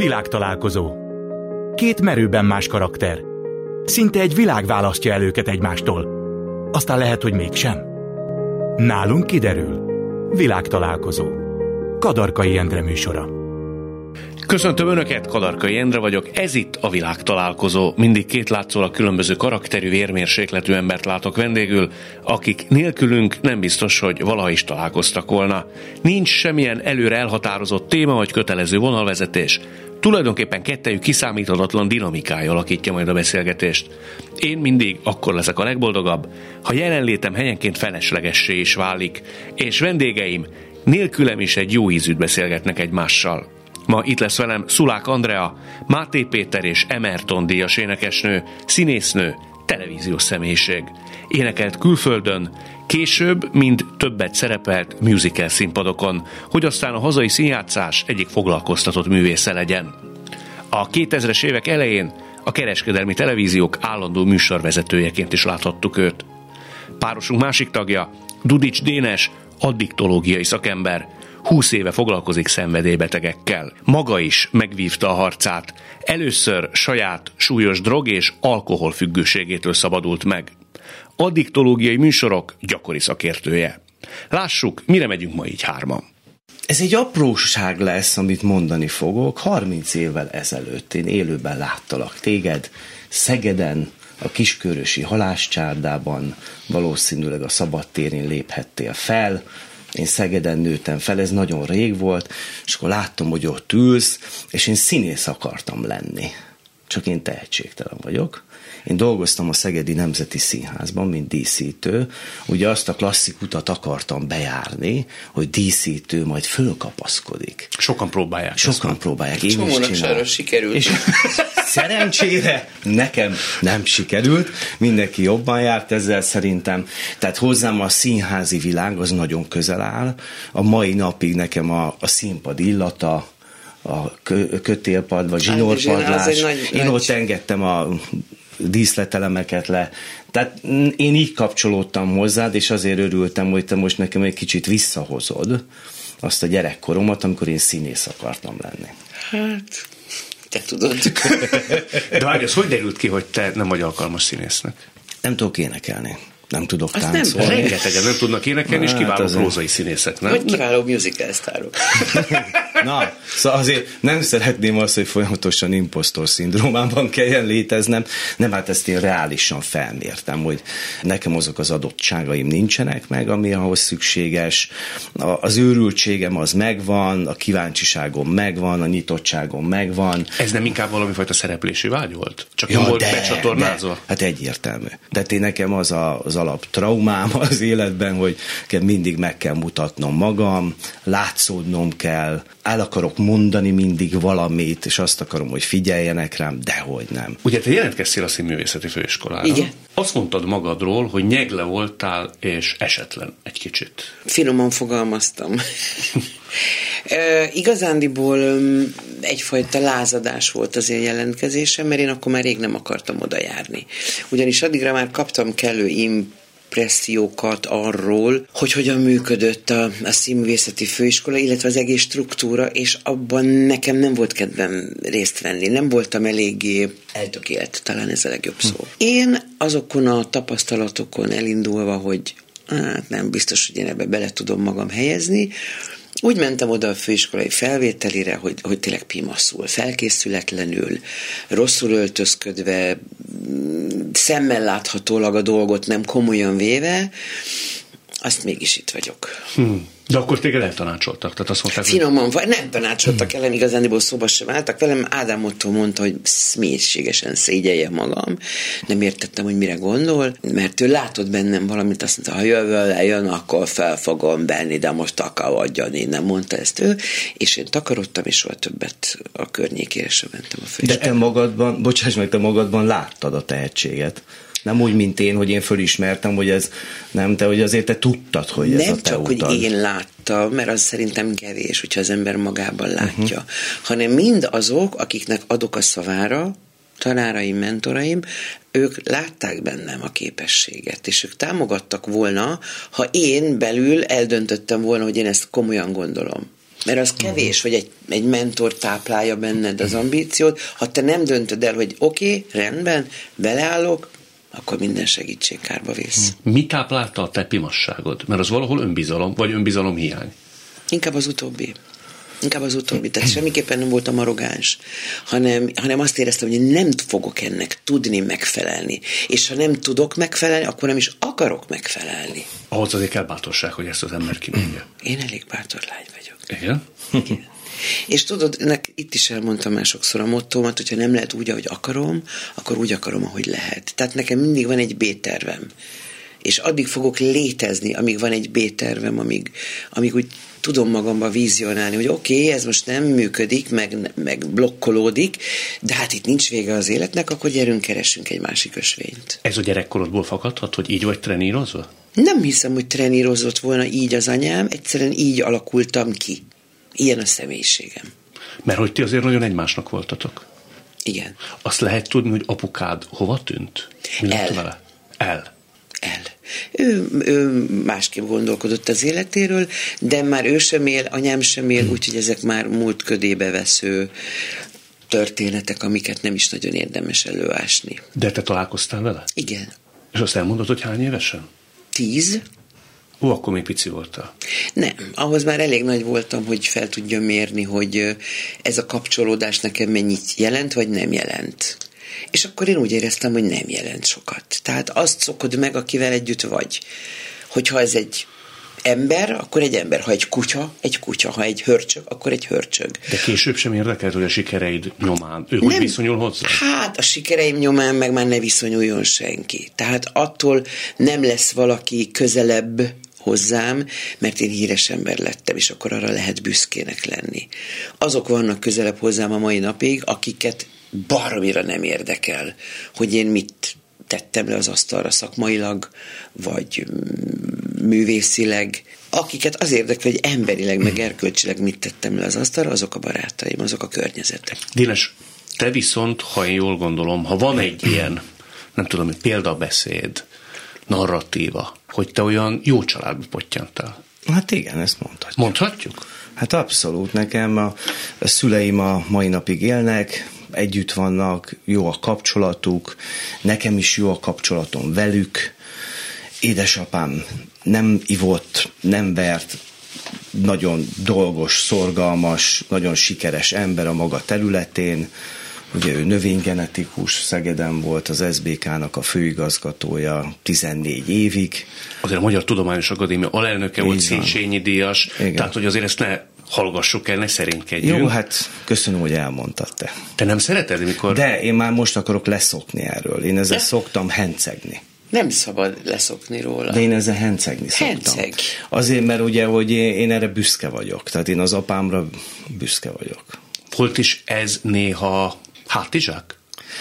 Világtalálkozó. Két merőben más karakter. Szinte egy világ választja el őket egymástól. Aztán lehet, hogy mégsem. Nálunk kiderül. Világtalálkozó. Kadarkai Endre műsora. Köszöntöm Önöket, Kadarkai Endre vagyok, ez itt a Világtalálkozó. Mindig két látszólag különböző karakterű, vérmérsékletű embert látok vendégül, akik nélkülünk nem biztos, hogy valaha is találkoztak volna. Nincs semmilyen előre elhatározott téma vagy kötelező vonalvezetés. Tulajdonképpen kettejük kiszámíthatatlan dinamikája alakítja majd a beszélgetést. Én mindig akkor leszek a legboldogabb, ha jelenlétem helyenként feleslegessé is válik, és vendégeim nélkülem is egy jó ízűt beszélgetnek egymással. Ma itt lesz velem Szulák Andrea, Máté Péter és Emerton díjas énekesnő, színésznő, televíziós személyiség. Énekelt külföldön, később mind többet szerepelt musical színpadokon, hogy aztán a hazai színjátszás egyik foglalkoztatott művésze legyen. A 2000-es évek elején a kereskedelmi televíziók állandó műsorvezetőjeként is láthattuk őt. Párosunk másik tagja, Dudics Dénes, addiktológiai szakember, 20 éve foglalkozik szenvedélybetegekkel. Maga is megvívta a harcát. Először saját súlyos drog és alkoholfüggőségétől szabadult meg. Addiktológiai műsorok gyakori szakértője. Lássuk, mire megyünk ma így hárman. Ez egy apróság lesz, amit mondani fogok. 30 évvel ezelőtt én élőben láttalak téged Szegeden, a Kiskörösi Halászcsárdában, valószínűleg a szabadtérén léphettél fel. Én Szegeden nőttem fel, ez nagyon rég volt, és akkor láttam, hogy ott ülsz, és én színész akartam lenni. Csak én tehetségtelen vagyok. Én dolgoztam a Szegedi Nemzeti Színházban, mint díszítő. Ugye azt a klasszik utat akartam bejárni, hogy díszítő majd fölkapaszkodik. Sokan próbálják. Sokan próbálják. Én Csomónak is csinálom. Sikerült. És szerencsére nekem nem sikerült. Mindenki jobban járt ezzel szerintem. Tehát hozzám a színházi világ az nagyon közel áll. A mai napig nekem a színpad illata, a kötélpad, vagy zsinórpadlás. Én ott engedtem a díszletelemeket le. Tehát én így kapcsolódtam hozzád, és azért örültem, hogy te most nekem egy kicsit visszahozod azt a gyerekkoromat, amikor én színész akartam lenni. Hát, te tudod. De várj, ez hogy derült ki, hogy te nem vagy alkalmas színésznek? Nem tudok énekelni. Nem tudok Azt táncolni. Rengetegen nem tudnak énekelni, és kiváló prózai színészek, nem? Vagy kiváló musical sztárok. Na, szóval azért nem szeretném azt, hogy folyamatosan impostor szindrómában kelljen léteznem. Nem, hát ezt én reálisan felmértem, hogy nekem azok az adottságaim nincsenek meg, ami ahhoz szükséges. Az őrültségem az megvan, a kíváncsiságom megvan, a nyitottságom megvan. Ez nem inkább valami fajta szereplési vágy volt? Csak nem volt becsatornázva? Hát egyértelmű. De nekem az alap traumám az életben, hogy mindig meg kell mutatnom magam, látszódnom kell, el akarok mondani mindig valamit, és azt akarom, hogy figyeljenek rám, dehogy nem. Ugye te jelentkeztél a Színművészeti Főiskolára. Igen. Azt mondtad magadról, hogy nyegle voltál, és esetlen egy kicsit. Finoman fogalmaztam. Igazándiból egyfajta lázadás volt az én jelentkezésem, mert én akkor már rég nem akartam oda járni. Ugyanis addigra már kaptam kellő impressziókat arról, hogy hogyan működött a Színművészeti Főiskola, illetve az egész struktúra, és abban nekem nem volt kedvem részt venni. Nem voltam eléggé eltökélt, talán ez a legjobb szó. Én azokon a tapasztalatokon elindulva, hogy hát nem biztos, hogy én ebbe bele tudom magam helyezni, úgy mentem oda a főiskolai felvételire, hogy tényleg pimaszul, felkészületlenül, rosszul öltözködve, szemmel láthatólag a dolgot nem komolyan véve, azt mégis itt vagyok. De akkor téged eltanácsoltak? Tehát azt mondták, finoman, nem tanácsoltak ellen, igazániból szóba sem álltak velem. Ádám Ottó mondta, hogy mélységesen szégyelje magam. Nem értettem, hogy mire gondol, mert ő látott bennem valamit, azt mondta, ha jön, akkor fel fogom benni, de most takarodjon innen, mondta ezt ő, és én takarodtam, és soha többet a környékére sem mentem a főiskolára. De te magadban láttad a tehetséget. Nem úgy, mint én, hogy én fölismertem, hogy ez nem te, hogy azért te tudtad, hogy ez a te Nem csak, utad. hogy én láttam, mert az szerintem kevés, hogyha az ember magában látja, hanem mind azok, akiknek adok a szavára, tanáraim, mentoraim, ők látták bennem a képességet, és ők támogattak volna, ha én belül eldöntöttem volna, hogy én ezt komolyan gondolom. Mert az kevés, hogy egy mentor táplálja benned az ambíciót. Ha te nem döntöd el, hogy oké, rendben, beleállok, akkor minden segítség kárba vész. Mi táplálta a te pimasságod? Mert az valahol önbizalom, vagy önbizalom hiány? Inkább az utóbbi. Tehát semmiképpen nem voltam arrogáns, hanem azt éreztem, hogy nem fogok ennek tudni megfelelni. És ha nem tudok megfelelni, akkor nem is akarok megfelelni. Ahhoz azért kell bátorság, hogy ezt az ember kimondja. Én elég bátor lány vagyok. Igen? Igen. És tudod, itt is elmondtam már sokszor a mottómat, hogyha nem lehet úgy, ahogy akarom, akkor úgy akarom, ahogy lehet. Tehát nekem mindig van egy B-tervem. És addig fogok létezni, amíg van egy B-tervem, amíg úgy tudom magamban vizionálni, hogy oké, ez most nem működik, meg blokkolódik, de hát itt nincs vége az életnek, akkor gyerünk, keressünk egy másik ösvényt. Ez a gyerekkorodból fakadhat, hogy így vagy trenírozva? Nem hiszem, hogy trenírozott volna így az anyám, egyszerűen így alakultam ki. Ilyen a személyiségem. Mert hogy ti azért nagyon egymásnak voltatok. Igen. Azt lehet tudni, hogy apukád hova tűnt? Mi lett vele? El. Ő másképp gondolkodott az életéről, de már ő sem él, anyám sem él, úgyhogy ezek már múlt ködébe vesző történetek, amiket nem is nagyon érdemes előásni. De te találkoztál vele? Igen. És azt elmondod, hogy hány évesen? 10. Ó, akkor még pici voltál. Nem, ahhoz már elég nagy voltam, hogy fel tudjam mérni, hogy ez a kapcsolódás nekem mennyit jelent, vagy nem jelent. És akkor én úgy éreztem, hogy nem jelent sokat. Tehát azt szokod meg, akivel együtt vagy. Hogyha ez egy ember, akkor egy ember. Ha egy kutya. Ha egy hörcsög, akkor egy hörcsög. De később sem érdekelt, hogy a sikereid nyomán ő hogy viszonyul hozzá? Hát a sikereim nyomán meg már ne viszonyuljon senki. Tehát attól nem lesz valaki közelebb hozzám, mert én híres ember lettem, és akkor arra lehet büszkének lenni. Azok vannak közelebb hozzám a mai napig, akiket baromira nem érdekel, hogy én mit tettem le az asztalra szakmailag, vagy művészileg. Akiket az érdekel, hogy emberileg, meg erkölcsileg mit tettem le az asztalra, azok a barátaim, azok a környezetek. Dénes, te viszont, ha én jól gondolom, ha van egy ilyen, nem tudom, hogy példabeszéd, narratíva, hogy te olyan jó családba pottyantál. Hát igen, ezt mondhatjuk. Mondhatjuk? Hát abszolút. Nekem a szüleim a mai napig élnek, együtt vannak, jó a kapcsolatuk, nekem is jó a kapcsolatom velük. Édesapám nem ivott, nem vert, nagyon dolgos, szorgalmas, nagyon sikeres ember a maga területén. Ugye ő növénygenetikus, Szegeden volt az SBK-nak a főigazgatója 14 évig. Azért a Magyar Tudományos Akadémia alelnöke volt, Széchenyi díjas, tehát hogy azért ezt ne hallgassuk el, ne szerénykedjünk. Jó, hát köszönöm, hogy elmondtad te. Te nem szereted, mikor... De én már most akarok leszokni erről. Én ezzel szoktam hencegni. Nem szabad leszokni róla. De én ezzel hencegni szoktam. Henceg. Azért, mert ugye, hogy én erre büszke vagyok. Tehát én az apámra büszke vagyok. Volt is ez néha hátizsák?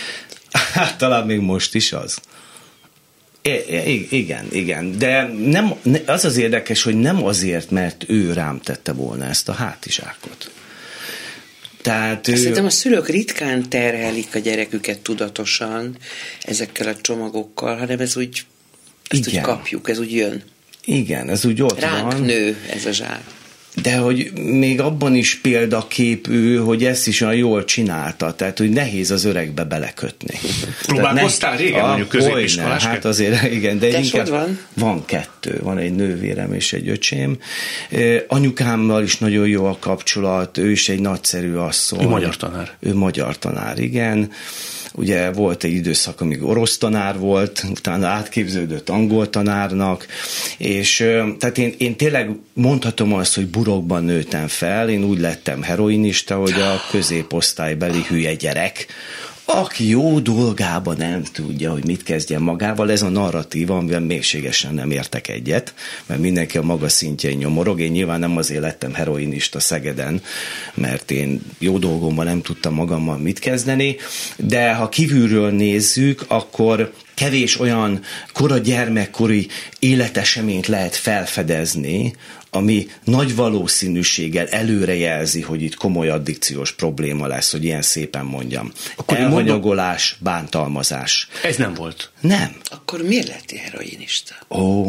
Hát talán még most is az. Igen. De nem, az az érdekes, hogy nem azért, mert ő rám tette volna ezt a hátizsákot. Tehát Szerintem a szülők ritkán terhelik a gyereküket tudatosan ezekkel a csomagokkal, hanem ez úgy, úgy kapjuk, ez úgy jön. Igen, ez úgy ott ránk van. Nő ez a zsák. De hogy még abban is példakép ő, hogy ezt is olyan jól csinálta, tehát hogy nehéz az öregbe belekötni. Próbálkoztál régen, mondjuk középiskolásként? Hát azért, igen. De inkább van? Van 2, van egy nővérem és egy öcsém. Anyukámmal is nagyon jó a kapcsolat, ő is egy nagyszerű asszony. Ő magyar tanár. Ő magyar tanár, igen. Ugye volt egy időszak, amíg orosz tanár volt, utána átképződött angol tanárnak, és tehát én tényleg mondhatom azt, hogy burokban nőttem fel, én úgy lettem heroinista, hogy a középosztálybeli hülye gyerek, aki jó dolgában nem tudja, hogy mit kezdjen magával, ez a narratíva, amivel mélységesen nem értek egyet, mert mindenki a maga szintjén nyomorog. Én nyilván nem azért lettem heroinista Szegeden, mert én jó dolgomban nem tudtam magammal mit kezdeni, de ha kívülről nézzük, akkor kevés olyan kora gyermekkori életeseményt lehet felfedezni, ami nagy valószínűséggel előrejelzi, hogy itt komoly addikciós probléma lesz, hogy ilyen szépen mondjam. Akkor elhanyagolás, bántalmazás. Ez nem volt. Nem. Akkor miért lettél heroinista?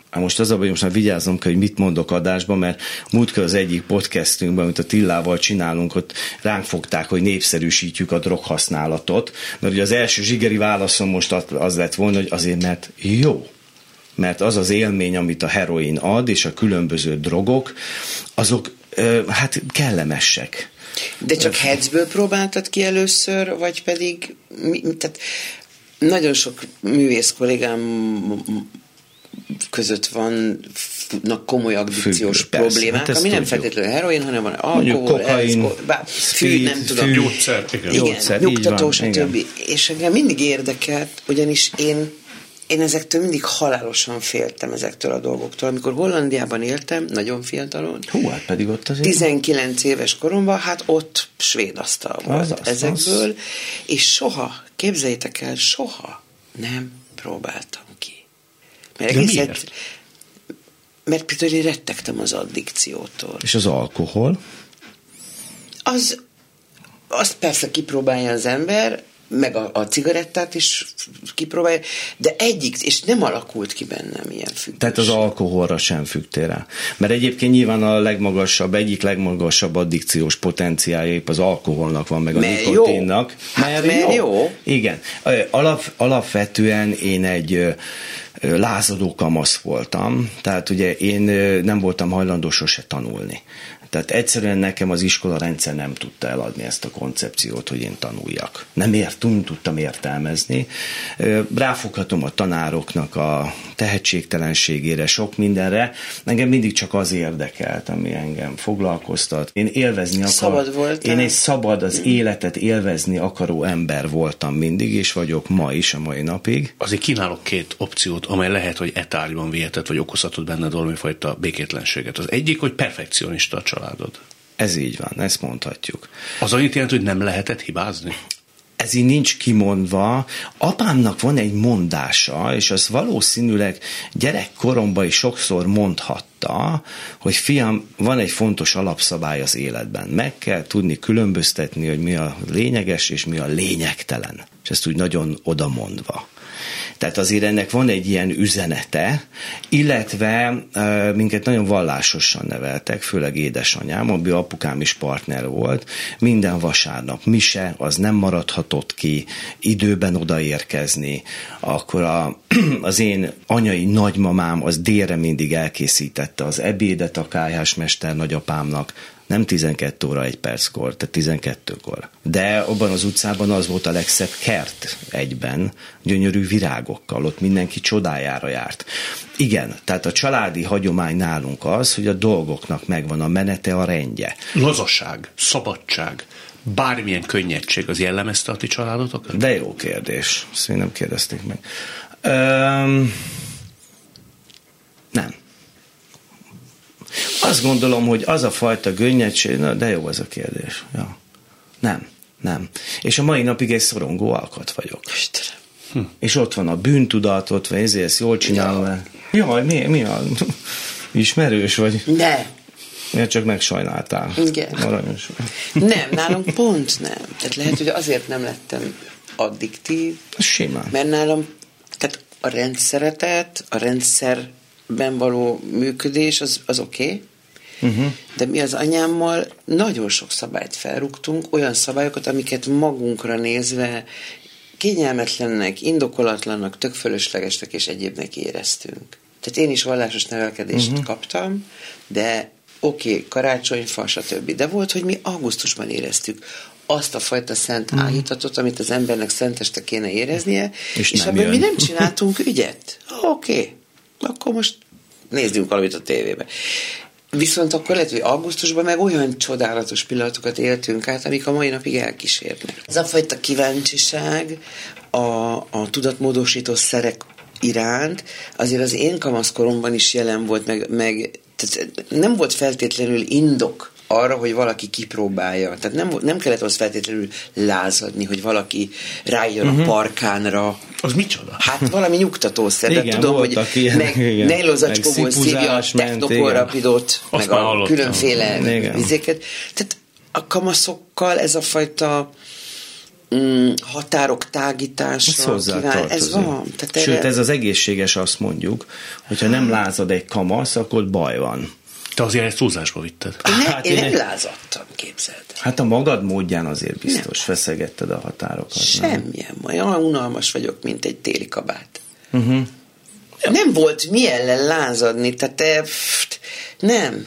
Most az a baj, most már vigyáznom kell, hogy mit mondok adásban, mert múltkor az egyik podcastünkben, amit a Tillával csinálunk, ott ránk fogták, hogy népszerűsítjük a droghasználatot, mert ugye az első zsigeri válaszom most az lett volna, hogy azért, mert jó. Mert az az élmény, amit a heroin ad, és a különböző drogok, azok hát kellemesek. De csak hetzből próbáltad ki először, vagy pedig... Tehát nagyon sok művész kollégám között vannak komoly addikciós problémák, hát ami nem feltétlenül heroin, hanem van alkohol, fű, nem tudom. Gyógyszer, igen, nyugtató, stb. És engem mindig érdekelt, ugyanis én ezektől mindig halálosan féltem ezektől a dolgoktól. Amikor Hollandiában éltem, nagyon fiatalon, hát pedig ott azért 19 éves koromban, hát ott svéd asztal volt ezekből, és soha, képzeljétek el, soha nem próbáltam ki. Mert például én rettegtem az addikciótól. És az alkohol? Azt persze kipróbálja az ember, meg a cigarettát is kipróbálja, de és nem alakult ki bennem ilyen függőség. Tehát az alkoholra sem függtél rá. Mert egyébként nyilván egyik legmagasabb addikciós potenciálja épp az alkoholnak van, meg a nikotinnak. Mert jó. Igen. Alapvetően én egy lázadó kamasz voltam, tehát ugye én nem voltam hajlandó sose tanulni. Tehát egyszerűen nekem az iskolarendszer nem tudta eladni ezt a koncepciót, hogy én tanuljak. Nem tudtam értelmezni. Ráfoghatom a tanároknak a tehetségtelenségére, sok mindenre. Engem mindig csak az érdekelt, ami engem foglalkoztat. Én élvezni akartam. Szabad voltál? Én egy szabad, az életet élvezni akaró ember voltam mindig, és vagyok ma is, a mai napig. Azért kínálok két opciót, amely lehet, hogy etárgyban vihetett, vagy okozhatod benned valamifajta békétlenséget. Az egyik, hogy perfekcionista a családod. Ez így van, ezt mondhatjuk. Az annyit jelent, hogy nem lehetett hibázni? Ez így nincs kimondva. Apámnak van egy mondása, és az valószínűleg gyerekkoromban is sokszor mondhatta, hogy fiam, van egy fontos alapszabály az életben. Meg kell tudni különböztetni, hogy mi a lényeges, és mi a lényegtelen. És ezt úgy nagyon odamondva. Tehát azért ennek van egy ilyen üzenete, illetve minket nagyon vallásosan neveltek, főleg édesanyám, abban apukám is partner volt. Minden vasárnap mise, az nem maradhatott ki, időben odaérkezni. Akkor az én anyai nagymamám az délre mindig elkészítette az ebédet a kályhásmester nagyapámnak, nem 12 óra 1 perckor, tehát 12-kor. De abban az utcában az volt a legszebb kert egyben, gyönyörű virágokkal, ott mindenki csodájára járt. Igen, tehát a családi hagyomány nálunk az, hogy a dolgoknak megvan a menete, a rendje. Lazasság, szabadság, bármilyen könnyedség az jellemezte a ti családotokat? De jó kérdés, ezt még nem kérdezték meg. Nem. Azt gondolom, hogy az a fajta gönnyedség, de jó az a kérdés. Ja. Nem. És a mai napig egy szorongó alkat vagyok. Istenem. És ott van a bűntudat, ott van, ezért ezt jól csinálom. Jaj, mi a... Ismerős vagy? Ne. Miért csak megsajnáltál? Igen. Aranyos. Nem, nálunk pont nem. Tehát lehet, hogy azért nem lettem addiktív. Simán. Mert nálam, tehát a rendszeretet, a rendszerben való működés, az oké. De mi az anyámmal nagyon sok szabályt felrúgtunk, olyan szabályokat, amiket magunkra nézve kényelmetlennek, indokolatlannak, tök fölöslegesnek és egyébnek éreztünk. Tehát én is vallásos nevelkedést kaptam, de oké, karácsonyfa, stb. De volt, hogy mi augusztusban éreztük azt a fajta szent áhítatot, amit az embernek szenteste kéne éreznie, és ebből mi nem csináltunk ügyet. Oké, akkor most nézzünk valamit a tévébe. Viszont akkor lehet, hogy augusztusban meg olyan csodálatos pillanatokat éltünk át, amik a mai napig elkísérnek. Ez a fajta kíváncsiság a tudatmódosító szerek iránt azért az én kamaszkoromban is jelen volt, meg tehát nem volt feltétlenül indok arra, hogy valaki kipróbálja. Tehát nem kellett az feltétlenül lázadni, hogy valaki rájön a parkánra. Az micsoda? Hát valami nyugtatószer. De tudom, hogy meg nejlozacskóból szívja a technokorrapidot, meg a különféle vizéket. Tehát a kamaszokkal ez a fajta határok tágítása, ez van. Tehát sőt, ez az egészséges, azt mondjuk, hogyha nem lázad egy kamasz, akkor baj van. Te azért egy túlzásba vitted. Én nem lázadtam, képzeld. Hát a magad módján azért biztos feszegetted a határokat. Semmilyen, olyan unalmas vagyok, mint egy téli kabát. Nem volt mi ellen lázadni, tehát nem.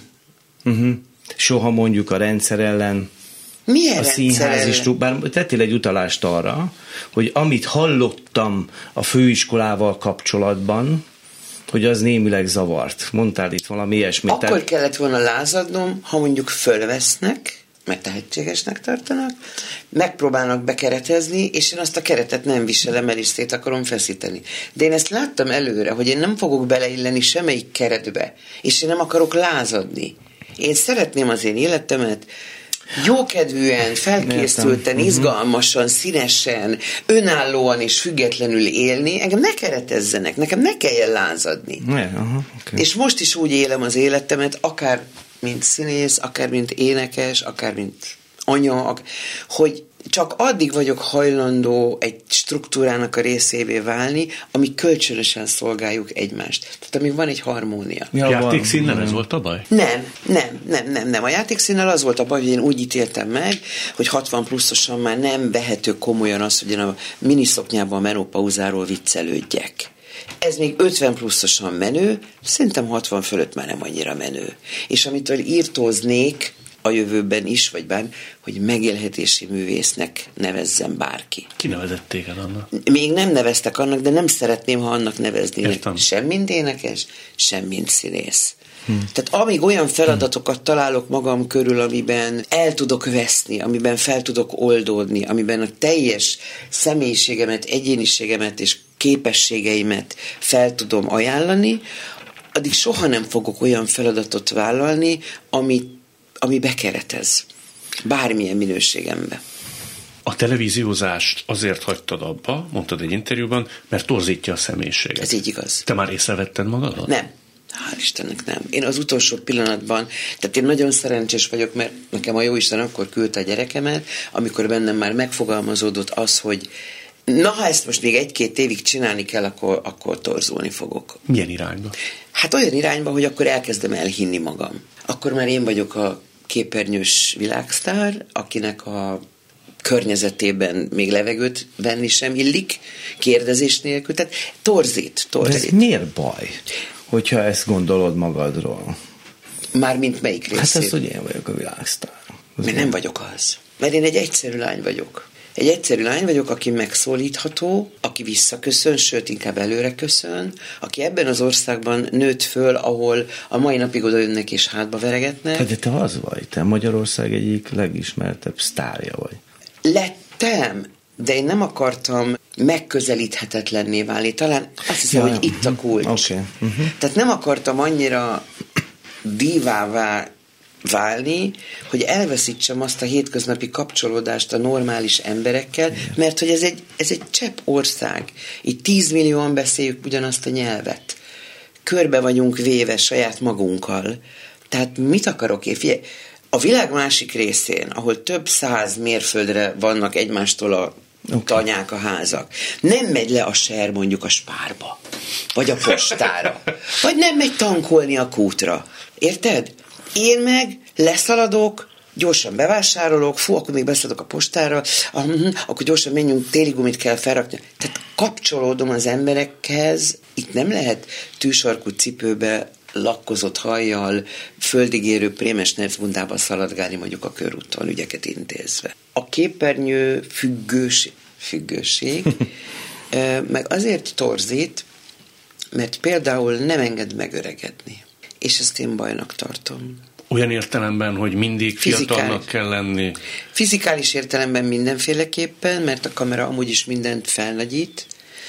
Soha mondjuk a rendszer ellen. Milyen a színház is, bár tettél egy utalást arra, hogy amit hallottam a főiskolával kapcsolatban, hogy az némileg zavart. Mondtál itt valami ilyesmit. Akkor kellett volna lázadnom, ha mondjuk fölvesznek, mert tehetségesnek tartanak, megpróbálnak bekeretezni, és én azt a keretet nem viselem el, és szét akarom feszíteni. De én ezt láttam előre, hogy én nem fogok beleilleni semmelyik keretbe, és én nem akarok lázadni. Én szeretném az én életemet jókedvűen, felkészülten, izgalmasan, színesen, önállóan és függetlenül élni, engem ne keretezzenek, nekem ne kelljen lázadni. Okay. És most is úgy élem az életemet, akár mint színész, akár mint énekes, akár mint anya, hogy csak addig vagyok hajlandó egy struktúrának a részévé válni, ami kölcsönösen szolgáljuk egymást. Tehát amíg van egy harmónia. Játékszínnel ez volt a baj? Nem. A játékszínnel az volt a baj, hogy én úgy ítéltem meg, hogy 60 pluszosan már nem vehető komolyan az, hogy én a miniszoknyában a menopauzáról viccelődjek. Ez még 50 pluszosan menő, szerintem 60 fölött már nem annyira menő. És amitől írtóznék a jövőben is, vagy bár, hogy megélhetési művésznek nevezzem bárki. Ki nevezett téged annak? Még nem neveztek annak, de nem szeretném, ha annak nevezni. Értem. Sem mint énekes, sem mint színész. Tehát amíg olyan feladatokat találok magam körül, amiben el tudok veszni, amiben fel tudok oldódni, amiben a teljes személyiségemet, egyéniségemet és képességeimet fel tudom ajánlani, addig soha nem fogok olyan feladatot vállalni, ami bekeretez. Bármilyen minőségembe. A televíziózást azért hagytad abba, mondtad egy interjúban, mert torzítja a személyiséget. Ez így igaz. Te már észrevetted magadat? Nem. Hál' Istennek nem. Én az utolsó pillanatban, tehát én nagyon szerencsés vagyok, mert nekem a Jóisten akkor küldte a gyerekemet, amikor bennem már megfogalmazódott az, hogy na, ha ezt most még 1-2 évig csinálni kell, akkor torzulni fogok. Milyen irányba? Hát olyan irányba, hogy akkor elkezdem elhinni magam. Akkor már én vagyok a képernyős világsztár, akinek a környezetében még levegőt venni sem illik, kérdezés nélkül, tehát torzít. De ez miért baj, hogyha ezt gondolod magadról? Mármint melyik részét? Hát ez, hogy én vagyok a világsztár. Mert nem vagyok az. Mert én egy egyszerű lány vagyok. Egy egyszerű lány vagyok, aki megszólítható, aki visszaköszön, sőt, inkább előre köszön, aki ebben az országban nőtt föl, ahol a mai napig oda jönnek és hátba veregetnek. De te az vagy, te Magyarország egyik legismertebb sztárja vagy. Lettem, de én nem akartam megközelíthetetlenné válni. Talán azt hiszem, hogy itt a kulcs. Okay. Tehát nem akartam annyira divává válni, hogy elveszítsem azt a hétköznapi kapcsolódást a normális emberekkel, mert hogy ez egy csepp ország. Itt 10 millióan beszéljük ugyanazt a nyelvet. Körbe vagyunk véve saját magunkkal. Tehát mit akarok én? Figyelj, a világ másik részén, ahol több 100 mérföldre vannak egymástól a tanyák, a házak, nem megy le a ser mondjuk a Spárba, vagy a postára, vagy nem megy tankolni a kútra. Érted? Én meg leszaladok, gyorsan bevásárolok, akkor még beszaladok a postára, akkor gyorsan menjünk, téligumit kell felrakni. Tehát kapcsolódom az emberekhez, itt nem lehet tűsarkú cipőbe, lakkozott hajjal, földigérő prémes nercbundába szaladgálni mondjuk a körúton, ügyeket intézve. A képernyő függőség meg azért torzít, mert például nem enged megöregedni. És ezt én bajnak tartom. Olyan értelemben, hogy mindig fiatalnak kell lenni? Fizikális értelemben mindenféleképpen, mert a kamera amúgy is mindent felnagyít.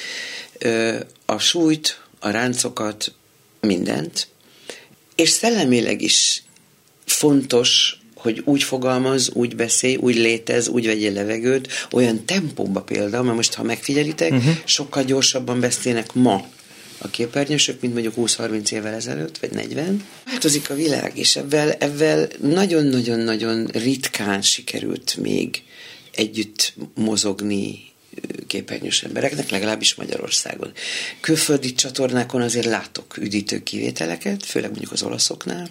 A súlyt, a ráncokat, mindent. És szellemileg is fontos, hogy úgy fogalmaz, úgy beszélj, úgy létez, úgy vegyél levegőt, olyan tempóba például, mert most ha megfigyelitek, sokkal gyorsabban beszélnek ma a képernyősök, mint mondjuk 20-30 évvel ezelőtt, vagy 40. Változik a világ, és ebben nagyon-nagyon-nagyon ritkán sikerült még együtt mozogni képernyős embereknek, legalábbis Magyarországon. Külföldi csatornákon azért látok üdítő kivételeket, főleg mondjuk az olaszoknál,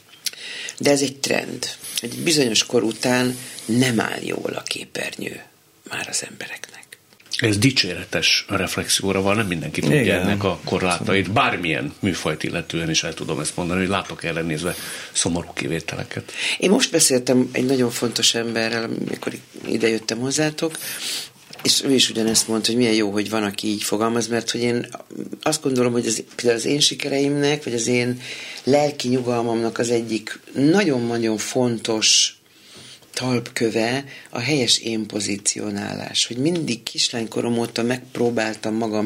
de ez egy trend. Egy bizonyos kor után nem áll jól a képernyő már az embereknek. Ez dicséretes reflexióra van, nem mindenki tudja ennek a korlátait. Bármilyen műfajt illetően is el tudom ezt mondani, hogy látok erre nézve szomorú kivételeket. Én most beszéltem egy nagyon fontos emberrel, amikor idejöttem hozzátok, és ő is ugyanezt mondta, hogy milyen jó, hogy van, aki így fogalmaz, mert hogy én azt gondolom, hogy például az én sikereimnek, vagy az én lelki nyugalmamnak az egyik nagyon-nagyon fontos talpköve a helyes én pozícionálás, hogy mindig kislánykorom óta megpróbáltam magam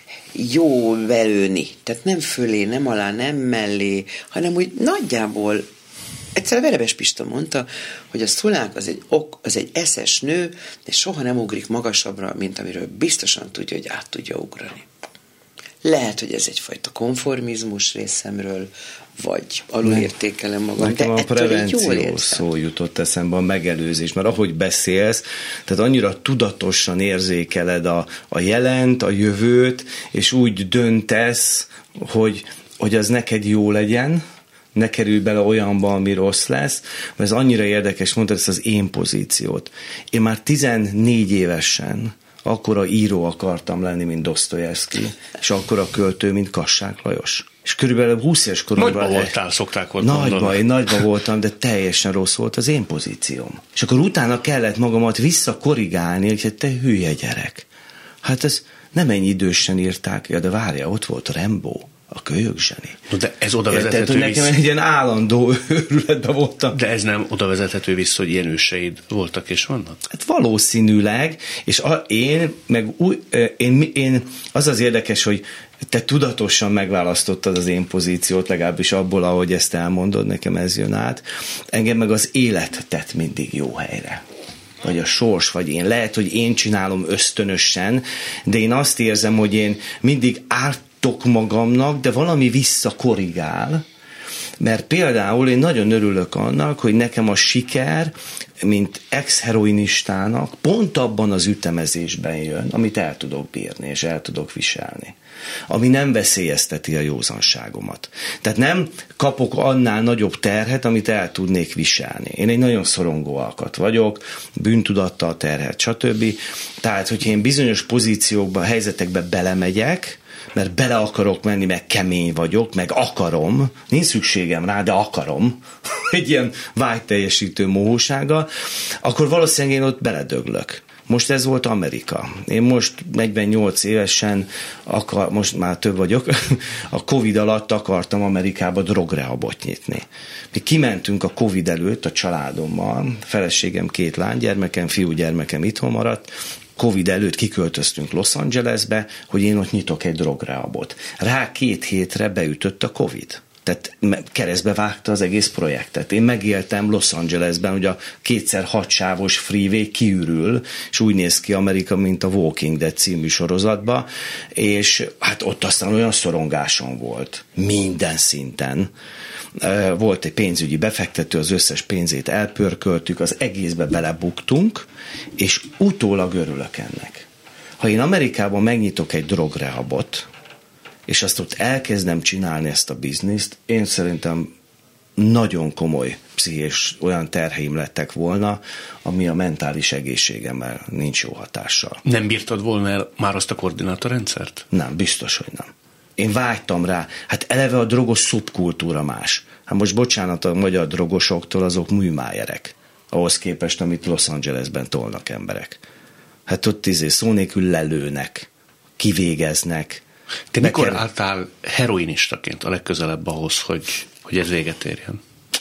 jó belőni, tehát nem fölé, nem alá, nem mellé, hanem úgy nagyjából. Egyszer a Verebes Pista mondta, hogy a Szulák az egy eszes nő, de soha nem ugrik magasabbra, mint amiről biztosan tudja, hogy át tudja ugrani. Lehet, hogy ez egyfajta konformizmus részemről, vagy alulértékelem magam, nekem de a prevenció szó jutott eszembe, a megelőzés, mert ahogy beszélsz, tehát annyira tudatosan érzékeled a jelent, a jövőt, és úgy döntesz, hogy az neked jó legyen, ne kerülj bele olyanba, ami rossz lesz, mert ez annyira érdekes, mondtad ezt az én pozíciót. Én már 14 évesen akkora író akartam lenni, mint Dosztojevszky, és akkora költő, mint Kassák Lajos. És körülbelül 20 éves koromban... Nagyba voltál, szokták volna. Nagyba voltam, de teljesen rossz volt az én pozícióm. És akkor utána kellett magamat visszakorrigálni, hogy te hülye gyerek. Hát ez nem ennyi idősen írták, de várja, ott volt Rambo, a kölyökzseni. De ez oda vezethető vissza. Nekem egy ilyen állandó őrületben voltam. De ez nem oda vezethető vissza, hogy ilyen őseid voltak és vannak? Hát valószínűleg, és én az az érdekes, hogy te tudatosan megválasztottad az én pozíciót, legalábbis abból, ahogy ezt elmondod, nekem ez jön át. Engem meg az élet tett mindig jó helyre. Vagy a sors, vagy én. Lehet, hogy én csinálom ösztönösen, de én azt érzem, hogy én mindig ártok magamnak, de valami visszakorrigál, mert például én nagyon örülök annak, hogy nekem a siker, mint ex-heroinistának pont abban az ütemezésben jön, amit el tudok bírni, és el tudok viselni. Ami nem veszélyezteti a józanságomat. Tehát nem kapok annál nagyobb terhet, amit el tudnék viselni. Én egy nagyon szorongó alkat vagyok, bűntudattal terhet, stb. Tehát, hogyha én bizonyos pozíciókba, helyzetekbe belemegyek, mert bele akarok menni, meg kemény vagyok, meg akarom, nincs szükségem rá, de akarom, egy ilyen vágyteljesítő mohósággal, akkor valószínűleg én ott beledöglök. Most ez volt Amerika. Én most 48 évesen, most már több vagyok, a Covid alatt akartam Amerikába drogrehabot nyitni. Mi kimentünk a Covid előtt a családommal, feleségem 2 lánygyermekem, fiúgyermekem itthon maradt, Covid előtt kiköltöztünk Los Angelesbe, hogy én ott nyitok egy drogrehabot. Rá 2 hétre beütött a Covid. Tehát keresztbe vágta az egész projektet. Én megéltem Los Angelesben, hogy a 2x6 sávos freeway kiürül, és úgy néz ki Amerika, mint a Walking Dead című sorozatban, és hát ott aztán olyan szorongásom volt. Minden szinten. Volt egy pénzügyi befektető, az összes pénzét elpörköltük, az egészbe belebuktunk, és utólag örülök ennek. Ha én Amerikában megnyitok egy drogrehabot, és azt ott elkezdem csinálni ezt a bizniszt, én szerintem nagyon komoly pszichés olyan terheim lettek volna, ami a mentális egészségemmel nincs jó hatással. Nem bírtad volna el már azt a koordinátorrendszert? Nem, biztos, hogy nem. Én vágytam rá. Hát eleve a drogos szubkultúra más. Hát most bocsánat a magyar drogosoktól, azok műmájerek. Ahhoz képest, amit Los Angelesben tolnak emberek. Hát ott szó nélkül lelőnek, kivégeznek. Te mikor álltál heroinistaként a legközelebb ahhoz, hogy ez véget érjen?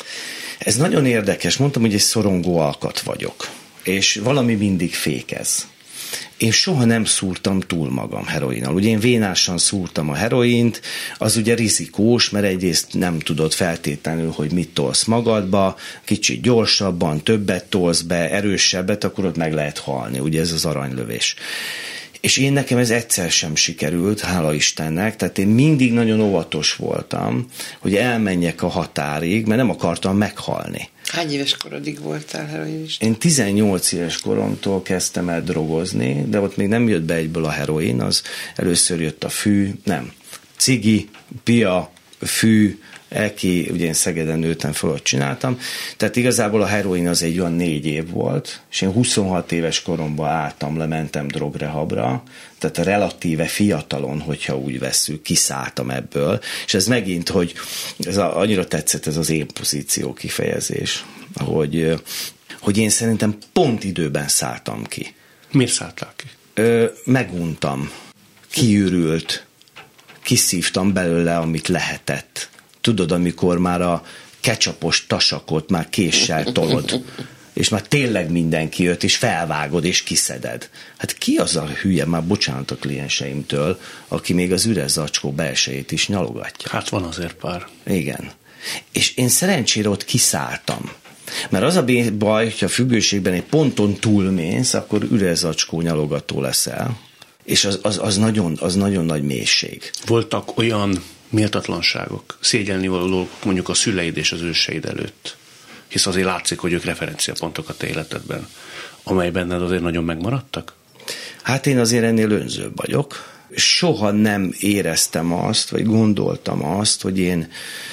Ez nagyon érdekes. Mondtam, hogy egy szorongó alkat vagyok. És valami mindig fékez. Én soha nem szúrtam túl magam heroinnal. Ugye én vénásan szúrtam a heroint, az ugye rizikós, mert egyrészt nem tudod feltétlenül, hogy mit tolsz magadba, kicsit gyorsabban, többet tolsz be, erősebbet, akkor ott meg lehet halni. Ugye ez az aranylövés. És én nekem ez egyszer sem sikerült, hála Istennek, tehát én mindig nagyon óvatos voltam, hogy elmenjek a határig, mert nem akartam meghalni. Hány éves korodig voltál heroinista? Én 18 éves koromtól kezdtem el drogozni, de ott még nem jött be egyből a heroin, az először jött a cigi, pia, fű, eki, ugye én Szegeden nőttem fel, ott csináltam, tehát igazából a heroin az egy olyan 4 év volt, és én 26 éves koromban álltam, lementem drogrehabra, tehát a relatíve fiatalon, hogyha úgy vesszük, kiszálltam ebből, és ez megint, hogy annyira tetszett ez az én pozíció kifejezés, hogy én szerintem pont időben szálltam ki. Miért szálltál ki? Meguntam, kiürült, kiszívtam belőle, amit lehetett. Tudod, amikor már a ketchupos tasakot már késsel tolod, és már tényleg mindenki jött, és felvágod, és kiszeded. Hát ki az a hülye, már bocsánat a klienseimtől, aki még az üres zacskó belsejét is nyalogatja? Hát van azért pár. Igen. És én szerencsére ott kiszálltam. Mert az a baj, hogyha a függőségben egy ponton túlmész, akkor üres zacskó nyalogató leszel. És az nagyon nagy mélység. Voltak olyan méltatlanságok, szégyelnivalók mondjuk a szüleid és az őseid előtt, hisz azért látszik, hogy ők referenciapontok a te életedben, amely benned azért nagyon megmaradtak? Hát én azért ennél önzőbb vagyok. Soha nem éreztem azt, vagy gondoltam azt, hogy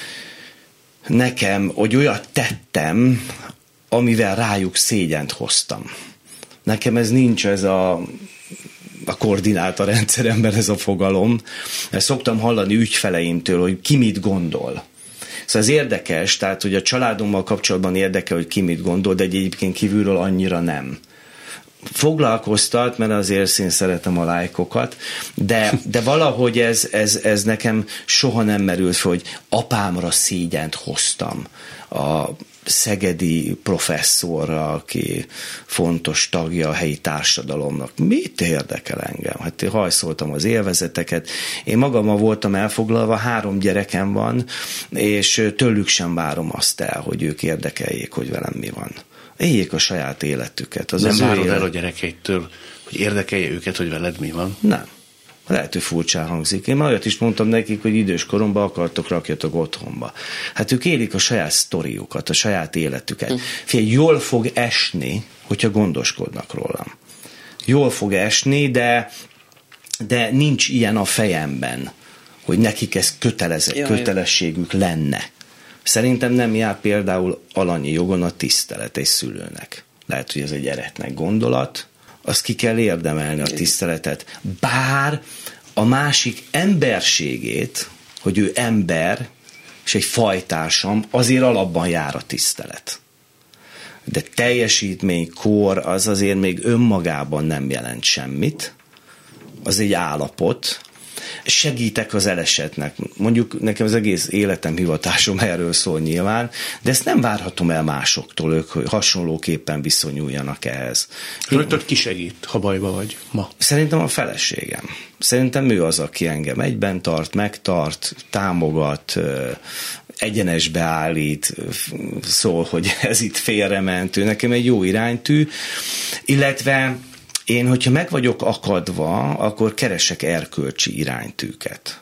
hogy olyat tettem, amivel rájuk szégyent hoztam. Nekem ez nincs ez a koordinátorrendszeremben ez a fogalom. Ezt szoktam hallani ügyfeleimtől, hogy ki mit gondol. Szóval ez érdekes, tehát hogy a családommal kapcsolatban érdekel, hogy ki mit gondol, de egyébként kívülről annyira nem. Foglalkoztat, mert azért én szeretem a lájkokat, de valahogy ez nekem soha nem merült fel, hogy apámra szégyent hoztam. A szegedi professzorra, aki fontos tagja a helyi társadalomnak. Mit érdekel engem? Hát én hajszoltam az élvezeteket. Én magammal voltam elfoglalva, 3 gyerekem van, és tőlük sem várom azt el, hogy ők érdekeljék, hogy velem mi van. Éljék a saját életüket. Nem várod el a gyerekeitől, hogy érdekelje őket, hogy veled mi van? Nem. Lehet, hogy furcsán hangzik. Én már olyat is mondtam nekik, hogy idős koromban akartok, rakjatok otthonba. Hát ők élik a saját sztoriukat, a saját életüket. Figyelj, jól fog esni, hogyha gondoskodnak rólam. Jól fog esni, de nincs ilyen a fejemben, hogy nekik ez kötelességük lenne. Szerintem nem jár például alanyi jogon a tisztelet egy szülőnek. Lehet, hogy ez egy eretnek gondolat, azt ki kell érdemelni a tiszteletet. Bár a másik emberségét, hogy ő ember, és egy fajtársam, azért alapban jár a tisztelet. De teljesítmény, kor, az azért még önmagában nem jelent semmit. Az egy állapot. Segítek az elesetnek. Mondjuk nekem az egész életem, hivatásom erről szól nyilván, de ezt nem várhatom el másoktól, ők hasonlóképpen viszonyuljanak ehhez. Rögtön ki segít, ha bajba vagy ma? Szerintem a feleségem. Szerintem ő az, aki engem egyben tart, megtart, támogat, egyenesbe állít, szól, hogy ez itt félrement, ő nekem egy jó iránytű, illetve én, hogyha meg vagyok akadva, akkor keresek erkölcsi iránytűket.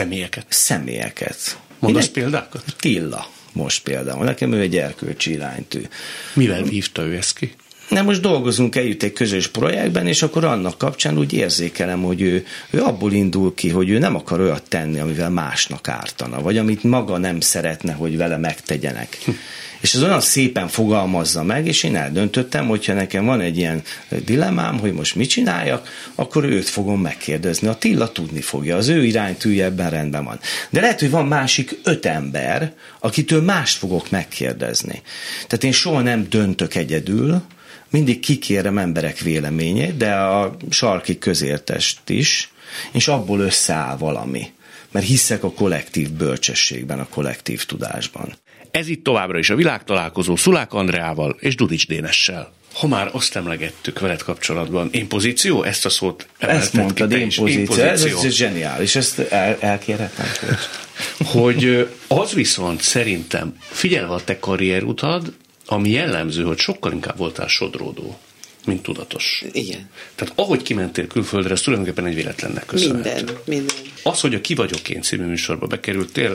Személyeket. Mondasz példákat? Tilla most például. Nekem ő egy erkölcsi iránytű. Mivel hívta ő ezt ki? Na most dolgozunk együtt egy közös projektben, és akkor annak kapcsán úgy érzékelem, hogy ő abból indul ki, hogy ő nem akar olyat tenni, amivel másnak ártana, vagy amit maga nem szeretne, hogy vele megtegyenek. És az olyan szépen fogalmazza meg, és én eldöntöttem, hogyha nekem van egy ilyen dilemmám, hogy most mit csináljak, akkor őt fogom megkérdezni. Attila tudni fogja, az ő iránytűje ebben rendben van. De lehet, hogy van másik 5 ember, akitől mást fogok megkérdezni. Tehát én soha nem döntök egyedül, mindig kikérem emberek véleményét, de a sarki közértest is, és abból összeáll valami. Mert hiszek a kollektív bölcsességben, a kollektív tudásban. Ez itt továbbra is a világtalálkozó Szulák Andreával és Dudics Dénessel. Ha már azt emlegettük veled kapcsolatban, impozíció, ezt a szót ezt mondtad, impozíció. Ez zseniális, ezt elkérhetem. Hogy az viszont szerintem, figyelve a te karrierutad, ami jellemző, hogy sokkal inkább voltál sodródó, mint tudatos. Igen. Tehát ahogy kimentél külföldre, ez tulajdonképpen egy véletlennek köszönhető. Minden. Az, hogy a Ki vagyok én című műsorba bekerültél,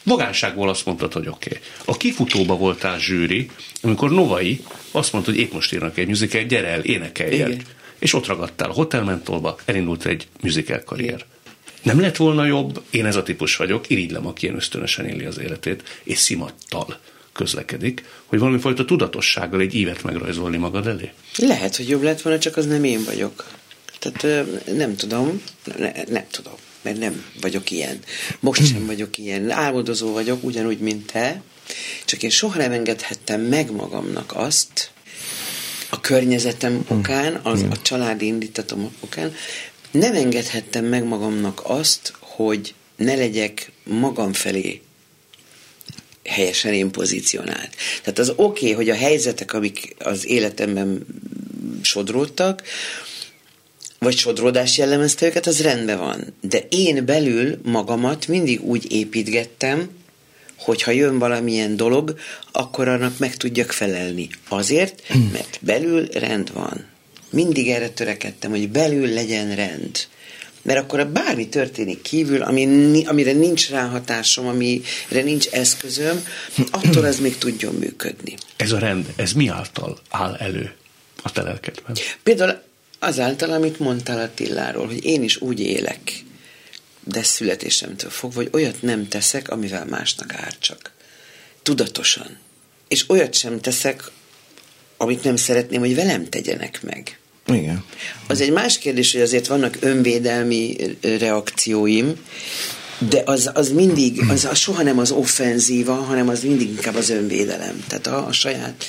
Vagánságból azt mondtad, hogy oké. A Kifutóba voltál zsűri, amikor Novai azt mondta, hogy épp most írnak egy musical, gyere el, énekeljél. Igen. És ott ragadtál a Hotel Mentolba, elindult egy musical karrier. Nem lett volna jobb, én ez a típus vagyok, irigylem, aki ilyen ösztönösen éli az életét, és szimattal közlekedik, hogy valamifajta tudatossággal egy ívet megrajzolni magad elé? Lehet, hogy jobb lett volna, csak az nem én vagyok. Tehát nem tudom, mert nem vagyok ilyen. Most sem vagyok ilyen. Álmodozó vagyok, ugyanúgy, mint te, csak én soha nem engedhettem meg magamnak azt, a környezetem okán, a családi indítatom okán, nem engedhettem meg magamnak azt, hogy ne legyek magam felé helyesen én pozícionált. Tehát az oké, hogy a helyzetek, amik az életemben sodródtak, vagy sodródás jellemezte őket, az rendben van. De én belül magamat mindig úgy építgettem, hogyha jön valamilyen dolog, akkor annak meg tudjak felelni. Azért, mert belül rend van. Mindig erre törekedtem, hogy belül legyen rend. Mert akkor bármi történik kívül, amire nincs ráhatásom, amire nincs eszközöm, attól az még tudjon működni. Ez a rend, ez mi által áll elő a te lelkedben? Például azáltal, amit mondtál Attiláról, hogy én is úgy élek, de születésemtől fogva, hogy olyat nem teszek, amivel másnak ártsak. Tudatosan. És olyat sem teszek, amit nem szeretném, hogy velem tegyenek meg. Igen. Az egy más kérdés, hogy azért vannak önvédelmi reakcióim, de az mindig, az soha nem az offenzíva, hanem az mindig inkább az önvédelem. Tehát a saját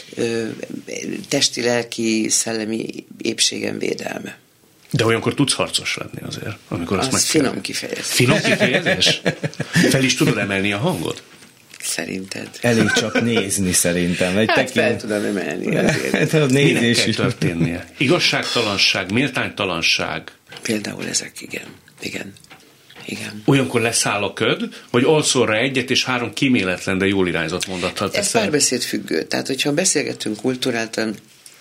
testi, lelki, szellemi épségem védelme. De olyankor tudsz harcos lenni azért, amikor azt az finom kifejezés. Finom kifejezés? Fel is tudod emelni a hangod? Szerinted? Elég csak nézni szerintem. Fel tudom emelni azért. Minek kell történnie? Igazságtalanság, méltánytalanság. Például ezek, igen. Olyankor leszáll a köd, vagy alszorra egyet és 3 kíméletlen, de jól irányzott mondattal teszel? Ez párbeszéd függő. Tehát, hogyha beszélgetünk kulturáltan.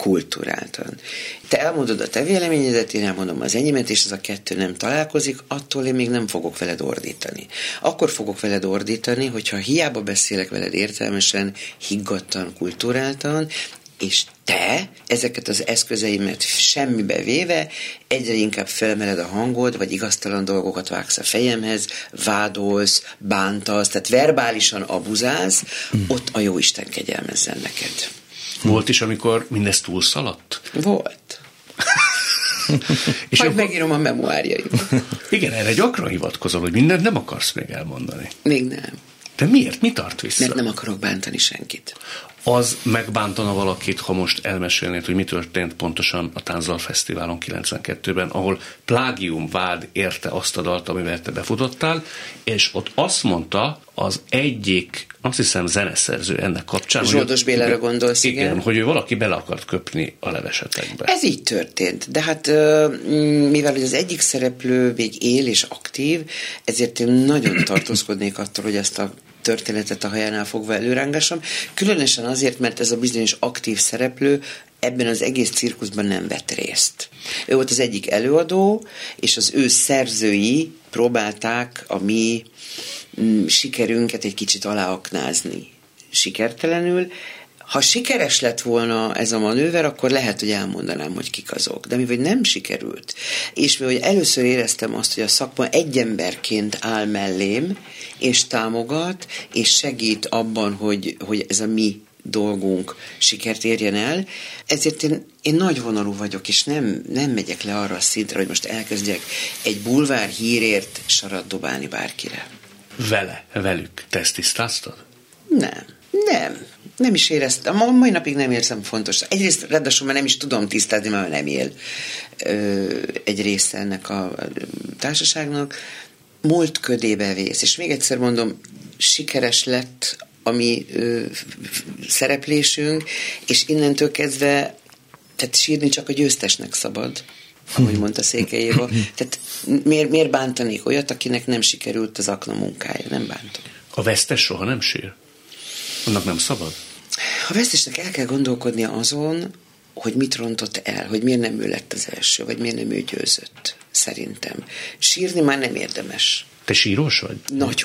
Te elmondod a te véleményedet, én elmondom az enyémet, és ez a 2 nem találkozik, attól én még nem fogok veled ordítani. Akkor fogok veled ordítani, hogyha hiába beszélek veled értelmesen, higgadtan, kulturáltan, és te ezeket az eszközeimet semmibe véve egyre inkább felmeled a hangod, vagy igaztalan dolgokat vágsz a fejemhez, vádolsz, bántasz, tehát verbálisan abuzálsz, ott a Jóisten kegyelmezzen neked. Volt is, amikor mindezt túlszaladt? Volt. És majd megírom a memoárjaim. Igen, erre gyakran hivatkozol, hogy mindent nem akarsz még elmondani. Még nem. De miért? Mi tart vissza? Mert nem akarok bántani senkit. Az megbántana valakit, ha most elmesélnéd, hogy mi történt pontosan a Tánzal Fesztiválon 92-ben, ahol plágium vád érte azt a dalt, amivel te befutottál, és ott azt mondta az egyik, azt hiszem zeneszerző ennek kapcsán. Zsoldos Bélára gondolsz, igen? Hogy ő valaki bele akart köpni a levesetekbe. Ez így történt, de hát mivel az egyik szereplő még él és aktív, ezért én nagyon tartózkodnék attól, hogy ezt a történetet a hajánál fogva előrángásom. Különösen azért, mert ez a bizonyos aktív szereplő ebben az egész cirkuszban nem vett részt. Ő volt az egyik előadó, és az ő szerzői próbálták a mi sikerünket egy kicsit aláaknázni. Sikertelenül. Ha sikeres lett volna ez a manőver, akkor lehet, hogy elmondanám, hogy kik azok. De mivel nem sikerült, és mivel először éreztem azt, hogy a szakma egy emberként áll mellém, és támogat, és segít abban, hogy ez a mi dolgunk sikert érjen el, ezért én nagyvonalú vagyok, és nem megyek le arra a szintre, hogy most elkezdjek egy bulvár hírért sarat dobálni bárkire. Velük. Te ezt tisztáztad? Nem is éreztem. A mai napig nem érzem fontos. Egyrészt ráadásul már nem is tudom tisztázni, mert nem él egy része ennek a társaságnak. Múlt ködébe vész. És még egyszer mondom, sikeres lett a mi szereplésünk, és innentől kezdve tehát sírni csak a győztesnek szabad, ahogy mondta Székely Éva. Tehát miért bántanék olyat, akinek nem sikerült az akna munkája? Nem bántom. A vesztes soha nem sír? Annak nem szabad? A vesztesnek el kell gondolkodnia azon, hogy mit rontott el, hogy miért nem ő lett az első, vagy miért nem ő győzött, szerintem. Sírni már nem érdemes. Te síros vagy?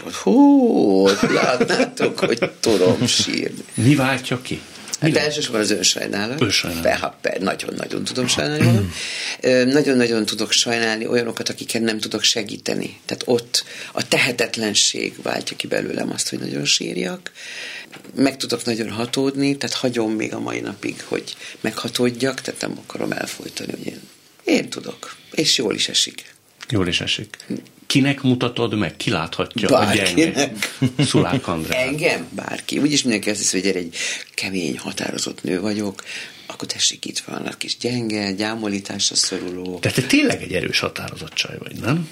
Nagyon. Látnátok, hogy tudom sírni. Mi váltja ki? Hát elsősorban az önsajnálat. Nagyon-nagyon tudom sajnálni magam. Nagyon-nagyon tudok sajnálni olyanokat, akiket nem tudok segíteni. Tehát ott a tehetetlenség váltja ki belőlem azt, hogy nagyon sírjak. Meg tudok nagyon hatódni, tehát hagyom még a mai napig, hogy meghatódjak, tehát nem akarom elfolytani, hogy én tudok. És jól is esik. Jól is esik. Kinek mutatod meg? Ki láthatja Bárkinek. a gyenge? Szulák Andrea. Engem? Bárki. Úgyis mindenki azt hiszi, hogy egy kemény, határozott nő vagyok, akkor tessék, itt van a kis gyenge, gyámolításra szoruló. De te tényleg egy erős, határozott csaj vagy, nem?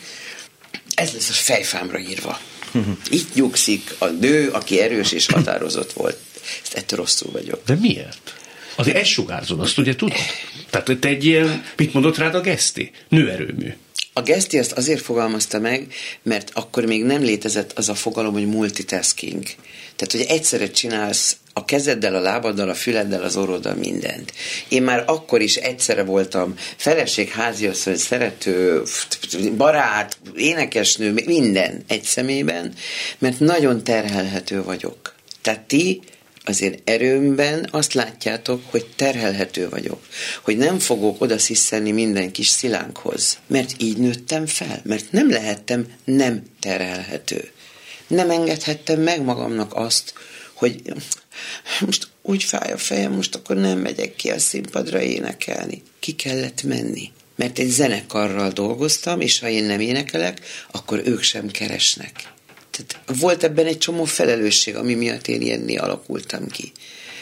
Ez lesz a fejfámra írva. Itt nyugszik a nő, aki erős és határozott volt. Ezt ettől rosszul vagyok. De miért? Azért ezt sugárzod, azt ugye tudod? Tehát te egy ilyen, mit mondott rád a Geszti? Nőerőmű. A Geszti azt azért fogalmazta meg, mert akkor még nem létezett az a fogalom, hogy multitasking. Tehát, hogy egyszerre csinálsz a kezeddel, a lábaddal, a füleddel, az orroddal mindent. Én már akkor is egyszerre voltam feleség, háziasszony, szerető, barát, énekesnő, minden egy személyben, mert nagyon terhelhető vagyok. Tehát ti az én erőmben azt látjátok, hogy terhelhető vagyok. Hogy nem fogok oda sziszenni minden kis szilánkhoz. Mert így nőttem fel. Mert nem lehettem nem terhelhető. Nem engedhettem meg magamnak azt, hogy most úgy fáj a fejem, most akkor nem megyek ki a színpadra énekelni. Ki kellett menni. Mert egy zenekarral dolgoztam, és ha én nem énekelek, akkor ők sem keresnek. Tehát volt ebben egy csomó felelősség, ami miatt én ilyenné alakultam ki.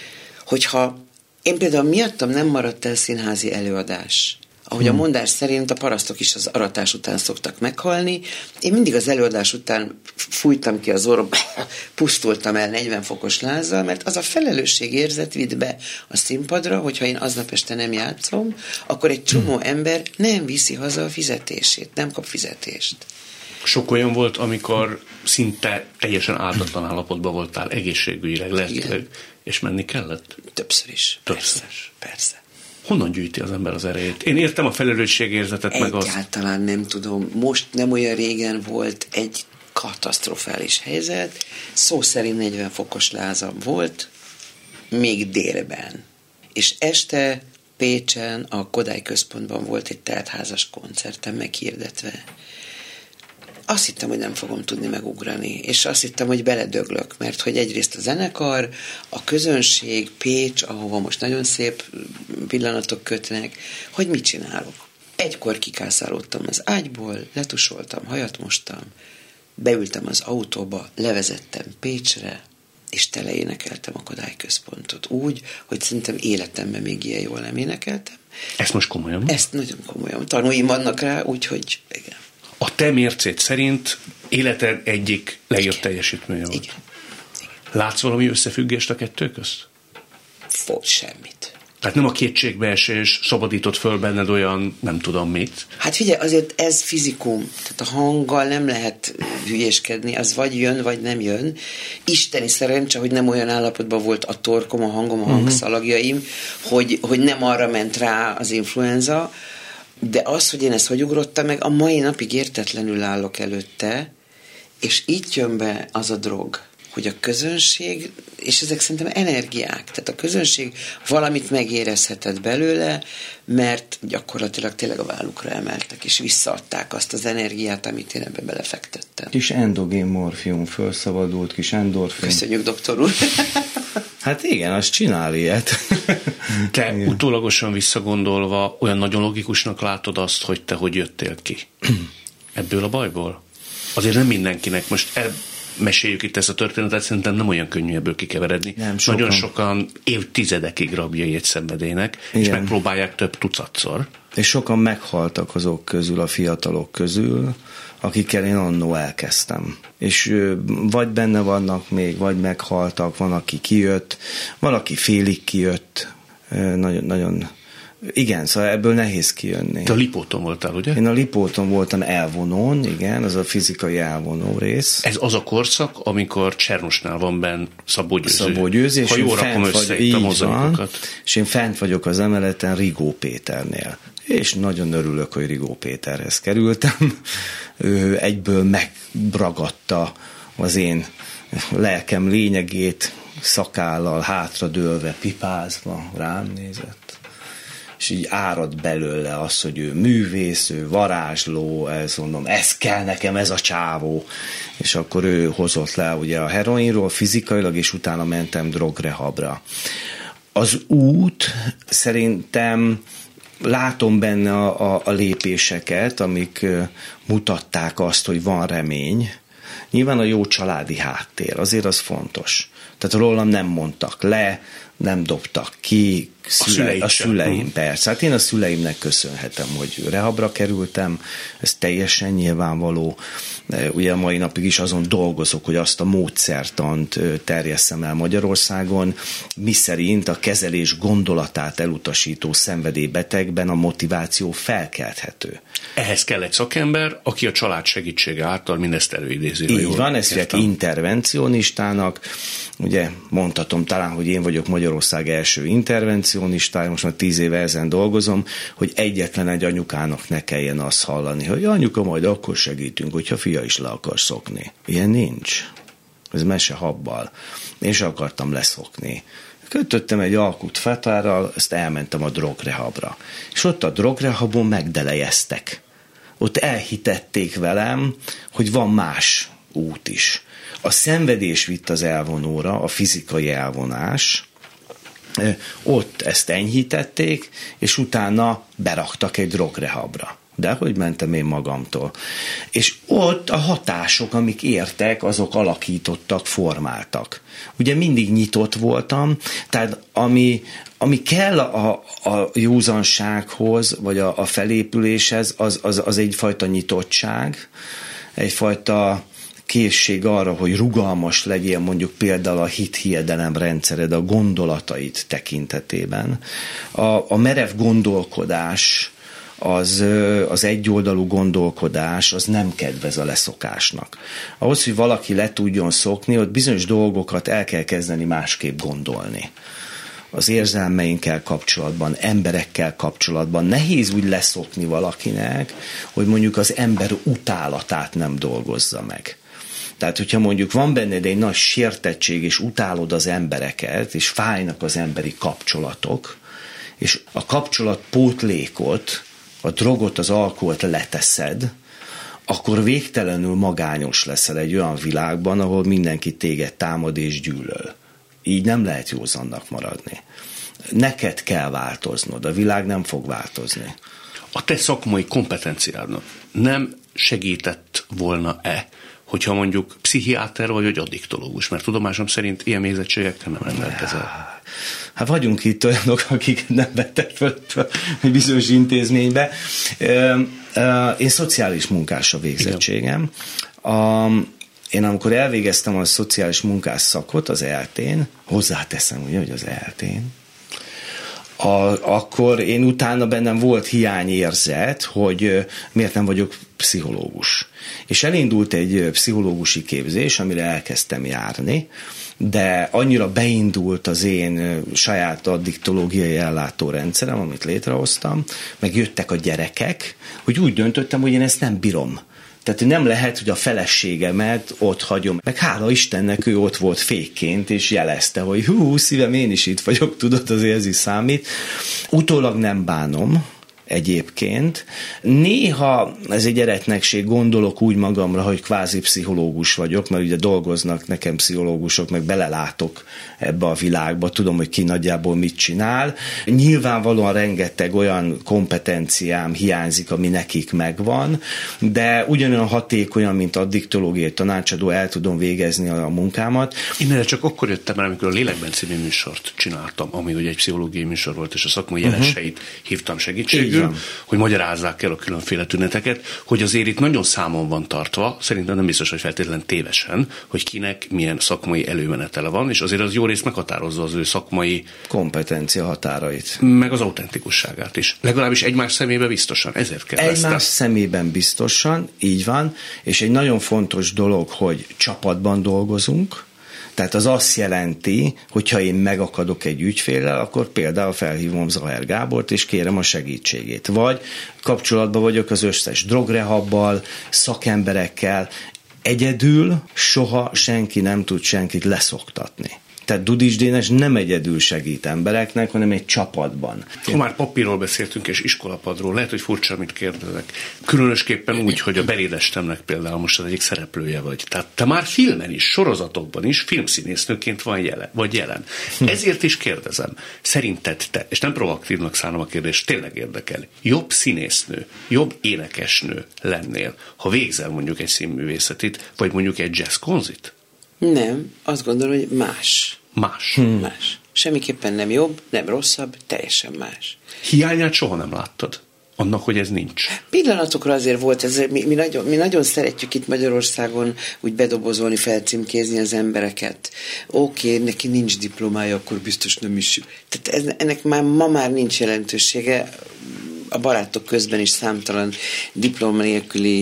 Hogyha én például miattam nem maradt el színházi előadás, ahogy a mondás szerint a parasztok is az aratás után szoktak meghalni, én mindig az előadás után fújtam ki az orrom, pusztultam el 40 fokos lázzal, mert az a felelősségérzet vitt be a színpadra, hogyha én aznap este nem játszom, akkor egy csomó ember nem viszi haza a fizetését, nem kap fizetést. Sok olyan volt, amikor szinte teljesen áldatlan állapotban voltál, egészségügyileg, lelkileg, és menni kellett? Többször is. Persze. Honnan gyűjti az ember az erejét? Én értem a felelősségérzetet, meg azt. Egyáltalán nem tudom. Most nem olyan régen volt egy katasztrofális helyzet. Szó szerint 40 fokos lázam volt, még délben. És este Pécsen, a Kodály Központban volt egy teltházas koncertem meghirdetve. Azt hittem, hogy nem fogom tudni megugrani, és azt hittem, hogy beledöglök, mert hogy egyrészt a zenekar, a közönség, Pécs, ahova most nagyon szép pillanatok kötnek, hogy mit csinálok. Egykor kikászálódtam az ágyból, letusoltam, hajat mostam, beültem az autóba, levezettem Pécsre, és teleénekeltem a Kodály Központot. Úgy, hogy szerintem életemben még ilyen jól nem énekeltem. Ezt most komolyan? Ezt nagyon komolyan. Tanúim vannak rá, úgyhogy igen. A te mércéd szerint életed egyik legjobb teljesítménye volt. Igen. Látsz valami összefüggést a kettő közt? Volt semmit. Tehát nem a kétségbeesés szabadított föl benned olyan, nem tudom mit. Hát figyelj, azért ez fizikum. Tehát a hanggal nem lehet hülyéskedni, az vagy jön, vagy nem jön. Isteni szerencse, hogy nem olyan állapotban volt a torkom, a hangom, a hangszalagjaim, hogy nem arra ment rá az influenza, de az, hogy én ezt hogy ugrottam meg, a mai napig értetlenül állok előtte, és itt jön be az a drog, hogy a közönség, és ezek szerintem energiák, tehát a közönség valamit megérezhetett belőle, mert gyakorlatilag tényleg a vállukra emeltek, és visszaadták azt az energiát, amit én ebbe belefektettem. Kis endogén morfium felszabadult, kis endorfin. Köszönjük, doktor úr! Hát igen, azt csinál ilyet. Te utólagosan visszagondolva olyan nagyon logikusnak látod azt, hogy te hogy jöttél ki ebből a bajból? Azért nem mindenkinek. Most meséljük itt ezt a történetet, szerintem nem olyan könnyű ebből kikeveredni. Nagyon sokan évtizedekig rabjai egy szenvedélynek, és megpróbálják több tucatszor. És sokan meghaltak azok közül, a fiatalok közül, akikkel én annó elkezdtem. És vagy benne vannak még, vagy meghaltak, van, aki kijött, valaki félig kijött. Nagyon igen, szóval ebből nehéz kijönni. Te a Lipóton voltál, ugye? Én a Lipóton voltam elvonón, igen, az a fizikai elvonó rész. Ez az a korszak, amikor Csernusnál van benn Szabó Győző. Ha jól rakom össze itt a mozaikokat. És én fent vagyok az emeleten Rigó Péternél. és nagyon örülök, hogy Rigó Péterhez kerültem. Ő egyből megragadta az én lelkem lényegét, szakállal hátradőlve, pipázva rám nézett, és így árad belőle az, hogy ő művész, ő varázsló, mondom, ez kell nekem, ez a csávó. És akkor ő hozott le ugye a heroinról fizikailag, és utána mentem drogrehabra. Az út szerintem látom benne a lépéseket, amik mutatták azt, hogy van remény. Nyilván a jó családi háttér, azért az fontos. Tehát rólam nem mondtak le, nem dobtak ki, a szüleim persze. Hát én a szüleimnek köszönhetem, hogy rehabra kerültem, ez teljesen nyilvánvaló. Ugye a mai napig is azon dolgozok, hogy azt a módszertant terjesszem el Magyarországon, miszerint a kezelés gondolatát elutasító szenvedélybetegben a motiváció felkelthető. Ehhez kell egy szakember, aki a család segítsége által mindezt előidézi. Így van, ezt hívják intervencionistának. Ugye mondhatom talán, hogy én vagyok Magyarország első intervencionistája, most már 10 éve ezen dolgozom, hogy egyetlen egy anyukának ne kelljen azt hallani, hogy anyuka, majd akkor segítünk, hogyha fia is le akar szokni. Ilyen nincs. Ez mese habbal. Én sem akartam leszokni. Kötöttem egy alkut fetárral, ezt elmentem a drogrehabra. És ott a drogrehabon megdelejeztek. Ott elhitették velem, hogy van más út is. A szenvedés vitt az elvonóra, a fizikai elvonás, ott ezt enyhítették, és utána beraktak egy drogrehabra. De hogy mentem én magamtól. És ott a hatások, amik értek, azok alakítottak, formáltak. Ugye mindig nyitott voltam, tehát ami kell a józansághoz, vagy a felépüléshez, az egyfajta nyitottság, egyfajta készség arra, hogy rugalmas legyél mondjuk például a hit-hiedelem rendszered a gondolataid tekintetében. A merev gondolkodás, az egyoldalú gondolkodás, az nem kedvez a leszokásnak. Ahhoz, hogy valaki le tudjon szokni, ott bizonyos dolgokat el kell kezdeni másképp gondolni. Az érzelmeinkkel kapcsolatban, emberekkel kapcsolatban nehéz úgy leszokni valakinek, hogy mondjuk az ember utálatát nem dolgozza meg. Tehát, hogyha mondjuk van benned egy nagy sértettség, és utálod az embereket, és fájnak az emberi kapcsolatok, és a kapcsolat pótlékot, a drogot, az alkoholt leteszed, akkor végtelenül magányos leszel egy olyan világban, ahol mindenki téged támad és gyűlöl. Így nem lehet józannak maradni. Neked kell változnod, a világ nem fog változni. A te szakmai kompetenciádnak nem segített volna-e, hogyha mondjuk pszichiáter vagy addiktológus, mert tudomásom szerint ilyen végzettségekkel nem rendelkezel. Hát vagyunk itt olyanok, akik nem vettek föl egy bizonyos intézménybe. Én szociális munkás a végzettségem. Én amikor elvégeztem a szociális munkás szakot az ELTén, hozzáteszem ugye, hogy az ELTén, akkor én utána bennem volt hiányérzet, hogy miért nem vagyok pszichológus. És elindult egy pszichológusi képzés, amire elkezdtem járni, de annyira beindult az én saját addiktológiai ellátórendszerem, amit létrehoztam, meg jöttek a gyerekek, hogy úgy döntöttem, hogy én ezt nem bírom. Tehát nem lehet, hogy a feleségemet ott hagyom. Meg hála Istennek ő ott volt fékként, és jelezte, hogy szívem, én is itt vagyok, tudod, azért ez is számít. Utólag nem bánom egyébként. Néha ez egy gyereknekség, gondolok úgy magamra, hogy kvázi pszichológus vagyok, mert ugye dolgoznak nekem pszichológusok, meg belelátok ebbe a világba, tudom, hogy ki nagyjából mit csinál. Nyilvánvalóan rengeteg olyan kompetenciám hiányzik, ami nekik megvan, de ugyanolyan hatékonyan, mint addiktológiai tanácsadó el tudom végezni a munkámat. Én erre csak akkor jöttem el, amikor a Lélekben című műsort csináltam, ami ugye egy pszichológiai műsor volt, és a szakmai jelenseit hívtam segítségül, hogy magyarázzák el a különféle tüneteket, hogy azért itt nagyon számon van tartva, szerintem nem biztos, hogy feltétlenül tévesen, hogy kinek milyen szakmai előmenetele van, és azért az jó részt meghatározza az ő szakmai kompetencia határait. Meg az autentikusságát is. Legalábbis egymás szemébe biztosan, ezért kell. Egymás szemében biztosan, így van, és egy nagyon fontos dolog, hogy csapatban dolgozunk, Tehát az azt jelenti, hogyha én megakadok egy ügyféllel, akkor például felhívom Zahár Gábort, és kérem a segítségét. Vagy kapcsolatban vagyok az összes drogrehabbal, szakemberekkel. Egyedül soha senki nem tud senkit leszoktatni. Tehát Dudics Dénes nem egyedül segít embereknek, hanem egy csapatban. Ha már papírról beszéltünk és iskolapadról, lehet, hogy furcsa, amit kérdezek. Különösképpen úgy, hogy a Belédestemnek például most az egyik szereplője vagy. Tehát te már filmen is, sorozatokban is filmszínésznőként vagy jelen. Ezért is kérdezem, szerinted te, és nem proaktívnak szánom a kérdést, tényleg érdekel, jobb színésznő, jobb énekesnő lennél, ha végzel mondjuk egy színművészetit, vagy mondjuk egy jazzkonzit? Nem, azt gondolom, hogy más. Más. Semmiképpen nem jobb, nem rosszabb, teljesen más. Hiányát soha nem láttad? Annak, hogy ez nincs. Pillanatokra azért volt, mi nagyon szeretjük itt Magyarországon úgy bedobozolni, felcímkézni az embereket. Oké, neki nincs diplomája, akkor biztos nem is. Tehát ennek ma már nincs jelentősége. A barátok közben is számtalan diploma nélküli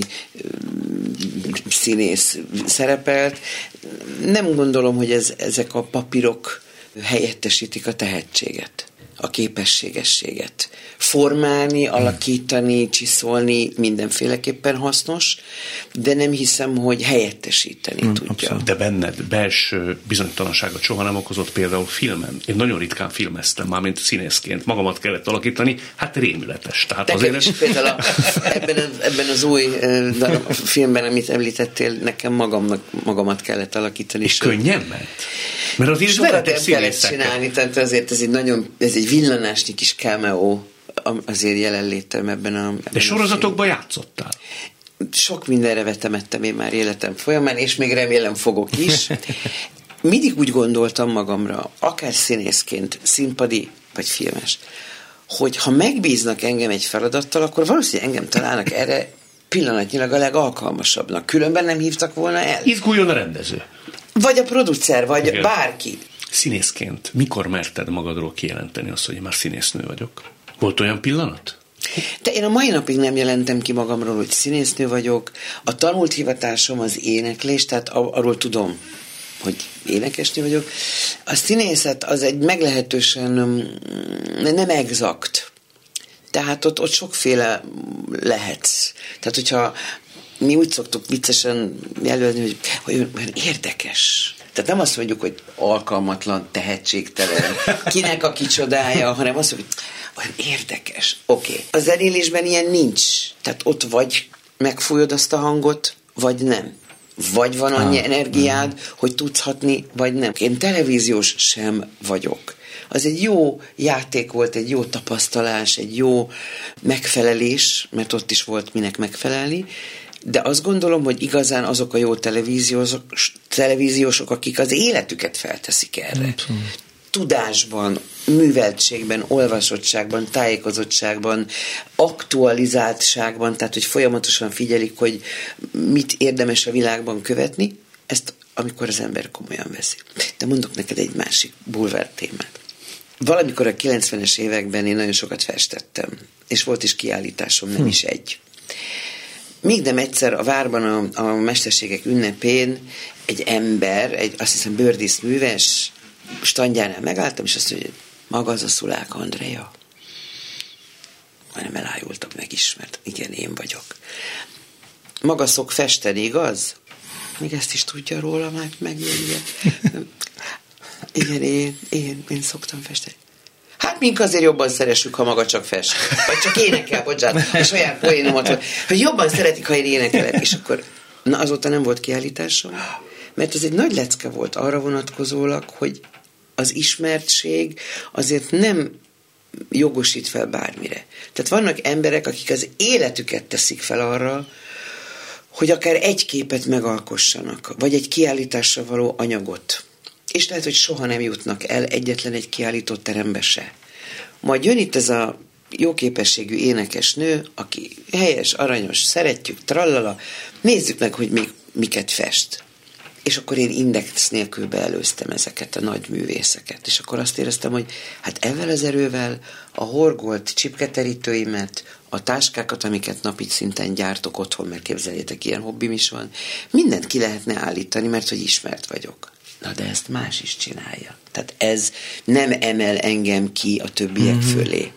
színész szerepelt. Nem gondolom, hogy ezek a papírok helyettesítik a tehetséget, a képességességet. Formálni, alakítani, csiszolni mindenféleképpen hasznos, de nem hiszem, hogy helyettesíteni tudja. Abszolút. De benned belső bizonytalanságot soha nem okozott például filmen. Én nagyon ritkán filmeztem, mármint színészként. Magamat kellett alakítani, hát rémületes. Tehát azért is például ebben az új filmben, amit említettél, nekem magamat kellett alakítani. És könnyen ment? Mert az is sokat nem kellett csinálni, tehát azért ez egy villanásnyi kis cameo azért jelenlétem ebben De sorozatokban játszottál? Sok mindenre vetemettem én már életem folyamán, és még remélem fogok is. Mindig úgy gondoltam magamra, akár színészként, színpadi vagy filmes, hogy ha megbíznak engem egy feladattal, akkor valószínűleg engem találnak erre pillanatnyilag a legalkalmasabbnak. Különben nem hívtak volna el. Izguljon a rendező. Vagy a producer, vagy igen. Bárki. Színészként mikor merted magadról kijelenteni azt, hogy én már színésznő vagyok? Volt olyan pillanat? De én a mai napig nem jelentem ki magamról, hogy színésznő vagyok. A tanult hivatásom az éneklés, tehát arról tudom, hogy énekesnő vagyok. A színészet az egy meglehetősen nem exakt. Tehát ott sokféle lehetsz. Tehát, hogyha mi úgy szoktuk viccesen jelölni, hogy olyan érdekes. Tehát nem azt mondjuk, hogy alkalmatlan, tehetségtelen, kinek a kicsodája, hanem azt mondjuk, hogy olyan érdekes. Oké. A zenélésben ilyen nincs. Tehát ott vagy megfújod azt a hangot, vagy nem. Vagy van annyi energiád, hogy tudsz hatni, vagy nem. Én televíziós sem vagyok. Az egy jó játék volt, egy jó tapasztalás, egy jó megfelelés, mert ott is volt minek megfelelni, de azt gondolom, hogy igazán azok a jó televíziósok, akik az életüket felteszik erre. Tudásban, műveltségben, olvasottságban, tájékozottságban, aktualizáltságban, tehát hogy folyamatosan figyelik, hogy mit érdemes a világban követni, ezt amikor az ember komolyan veszi. De mondok neked egy másik bulvár témát. Valamikor a 90-es években én nagyon sokat festettem, és volt is kiállításom, nem is egy. Még nem egyszer a várban a mesterségek ünnepén egy ember, azt hiszem bőrdíszműves standjánál megálltam, és azt mondja, hogy maga az a Szulák Andrea. Majdnem elájultam, megismert. Igen, én vagyok. Maga szok festeni, igaz? Még ezt is tudja róla, megmondja. Igen, én szoktam festeni. Hát mink azért jobban szeressük, ha maga csak fest. Vagy csak énekel, bocsánat. A saját poénomat, hogy jobban szeretik, ha én énekelek. És akkor, azóta nem volt kiállításom, mert ez egy nagy lecke volt arra vonatkozólag, hogy az ismertség azért nem jogosít fel bármire. Tehát vannak emberek, akik az életüket teszik fel arra, hogy akár egy képet megalkossanak, vagy egy kiállításra való anyagot. És lehet, hogy soha nem jutnak el egyetlen egy kiállított terembe se. Majd jön itt ez a jó képességű énekesnő, aki helyes, aranyos, szeretjük, trallala, nézzük meg, hogy még miket fest. És akkor én index nélkül beelőztem ezeket a nagy művészeket. És akkor azt éreztem, hogy hát ezzel az erővel a horgolt csipketerítőimet, a táskákat, amiket napi szinten gyártok otthon, mert képzeljétek, ilyen hobbim is van, mindent ki lehetne állítani, mert hogy ismert vagyok. Na de ezt más is csinálja. Tehát ez nem emel engem ki a többiek fölé.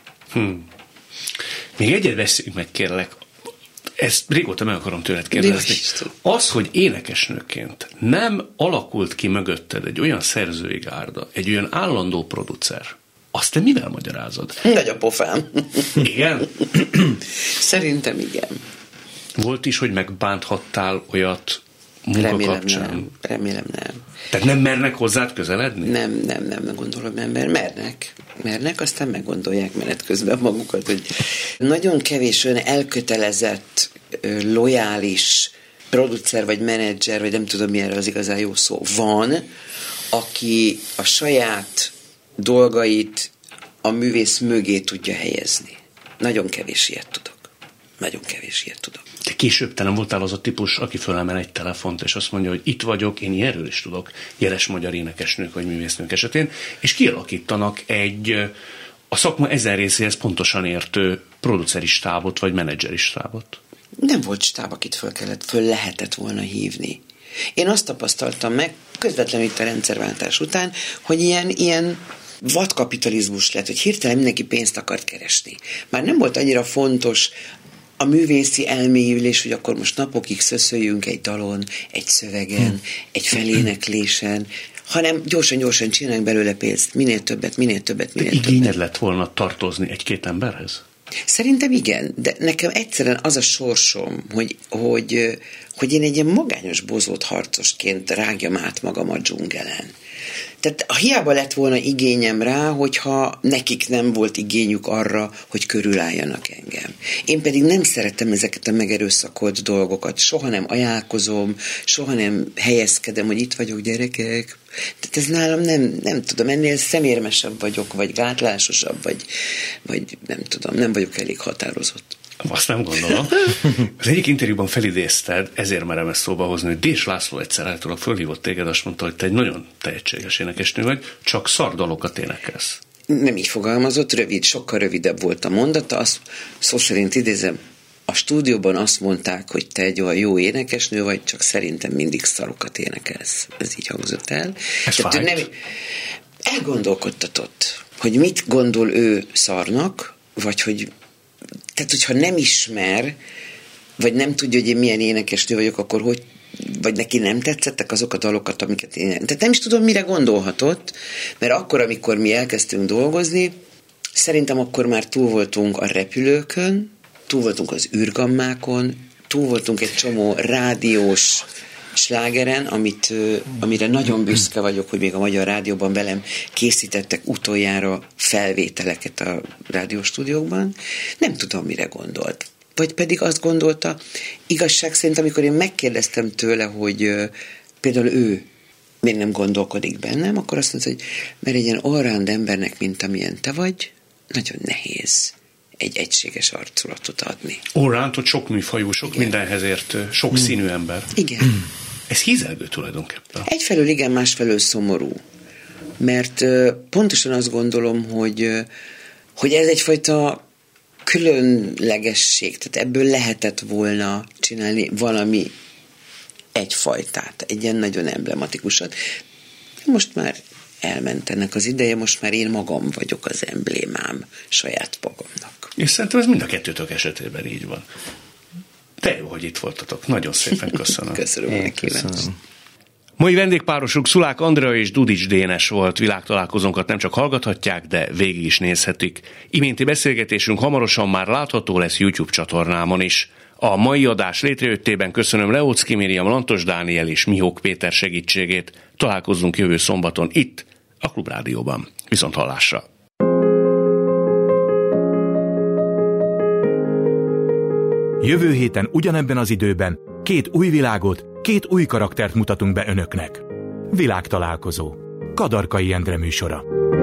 Még egyet beszéljünk meg, kérlek. Ezt régóta meg akarom tőled kérdezni. Az, hogy énekesnőként nem alakult ki mögötted egy olyan szerzői gárda, egy olyan állandó producer, azt te mivel magyarázod? Nagy a pofám. Igen? Szerintem igen. Volt is, hogy megbánthattál olyat munka kapcsán? Remélem nem. Tehát nem mernek hozzád közeledni? Nem gondolom, nem mernek, aztán meggondolják menet közben magukat, hogy nagyon kevés olyan elkötelezett, lojális producer, vagy menedzser, vagy nem tudom, mi erre az igazán jó szó, van, aki a saját dolgait a művész mögé tudja helyezni. Nagyon kevés ilyet tudok. De később te nem voltál az a típus, aki fölemel egy telefont, és azt mondja, hogy itt vagyok, én ilyenről is tudok, jeles magyar énekesnők vagy művésznők esetén, és kialakítanak a szakma ezen részéhez pontosan értő produceri stábot, vagy menedzseri stábot. Nem volt stáb, akit föl lehetett volna hívni. Én azt tapasztaltam meg, közvetlenül itt a rendszerváltás után, hogy ilyen vadkapitalizmus lett, hogy hirtelen mindenki pénzt akart keresni. Már nem volt annyira fontos a művészi elmélyülés, hogy akkor most napokig szöszöljünk egy dalon, egy szövegen, egy feléneklésen, hanem gyorsan csináljunk belőle pénzt. Minél többet. Igényed lett volna tartozni egy-két emberhez? Szerintem igen, de nekem egyszerűen az a sorsom, hogy én egy ilyen magányos bozót harcosként rágjam át magam a dzsungelen. Tehát hiába lett volna igényem rá, hogyha nekik nem volt igényük arra, hogy körülálljanak engem. Én pedig nem szeretem ezeket a megerőszakolt dolgokat. Soha nem ajánlkozom, soha nem helyezkedem, hogy itt vagyok, gyerekek. Tehát ez nálam nem tudom, ennél szemérmesebb vagyok, vagy gátlásosabb, vagy nem tudom, nem vagyok elég határozott. Azt nem gondolom. Az egyik interjúban felidézted, ezért merem ezt szóba hozni, hogy Dés László egyszer általában fölhívott téged, azt mondta, hogy te egy nagyon tehetséges énekesnő vagy, csak szardalokat énekelsz. Nem így fogalmazott, sokkal rövidebb volt a mondata, azt szó szerint idézem, a stúdióban azt mondták, hogy te egy olyan jó énekesnő vagy, csak szerintem mindig szarokat énekelsz. Ez így hangzott el. Elgondolkodtatott, hogy mit gondol ő szarnak, vagy hogy tehát, hogyha nem ismer, vagy nem tudja, hogy én milyen énekesnő vagyok, akkor hogy, vagy neki nem tetszettek azok a dalokat, amiket én... Tehát nem is tudom, mire gondolhatott, mert akkor, amikor mi elkezdtünk dolgozni, szerintem akkor már túl voltunk a repülőkön, túl voltunk az űrgammákon, túl voltunk egy csomó rádiós slágeren, amire nagyon büszke vagyok, hogy még a Magyar Rádióban velem készítettek utoljára felvételeket a rádióstúdiókban. Nem tudom, mire gondolt. Vagy pedig azt gondolta, igazság szerint, amikor én megkérdeztem tőle, hogy például ő miért nem gondolkodik bennem, akkor azt mondta, hogy mert egy ilyen allround embernek, mint amilyen te vagy, nagyon nehéz egy egységes arculatot adni. Allround, hogy sok műfajú, sok mindenhez értő, sok színű ember. Igen. Ez hízelgő tulajdonképpen. Egyfelől igen, másfelől szomorú. Mert pontosan azt gondolom, hogy ez egyfajta különlegesség. Tehát ebből lehetett volna csinálni valami egyfajtát, egy ilyen nagyon emblematikusat. Most már elment ennek az ideje, most már én magam vagyok az emblémám saját magamnak. És szerintem ez mind a kettőtök esetében így van. De jó, hogy itt voltatok. Nagyon szépen köszönöm. Köszönöm. Mai vendégpárosuk Szulák Andrea és Dudics Dénes volt. Világtalálkozónkat nem csak hallgathatják, de végig is nézhetik. Iménti beszélgetésünk hamarosan már látható lesz YouTube csatornámon is. A mai adás létrejöttében köszönöm Leóczki Miriam, Lantos Dániel és Mihók Péter segítségét. Találkozzunk jövő szombaton itt, a Klubrádióban. Viszont hallásra! Jövő héten ugyanebben az időben 2 új világot, 2 új karaktert mutatunk be önöknek. Világtalálkozó. Kadarkai Endre műsora.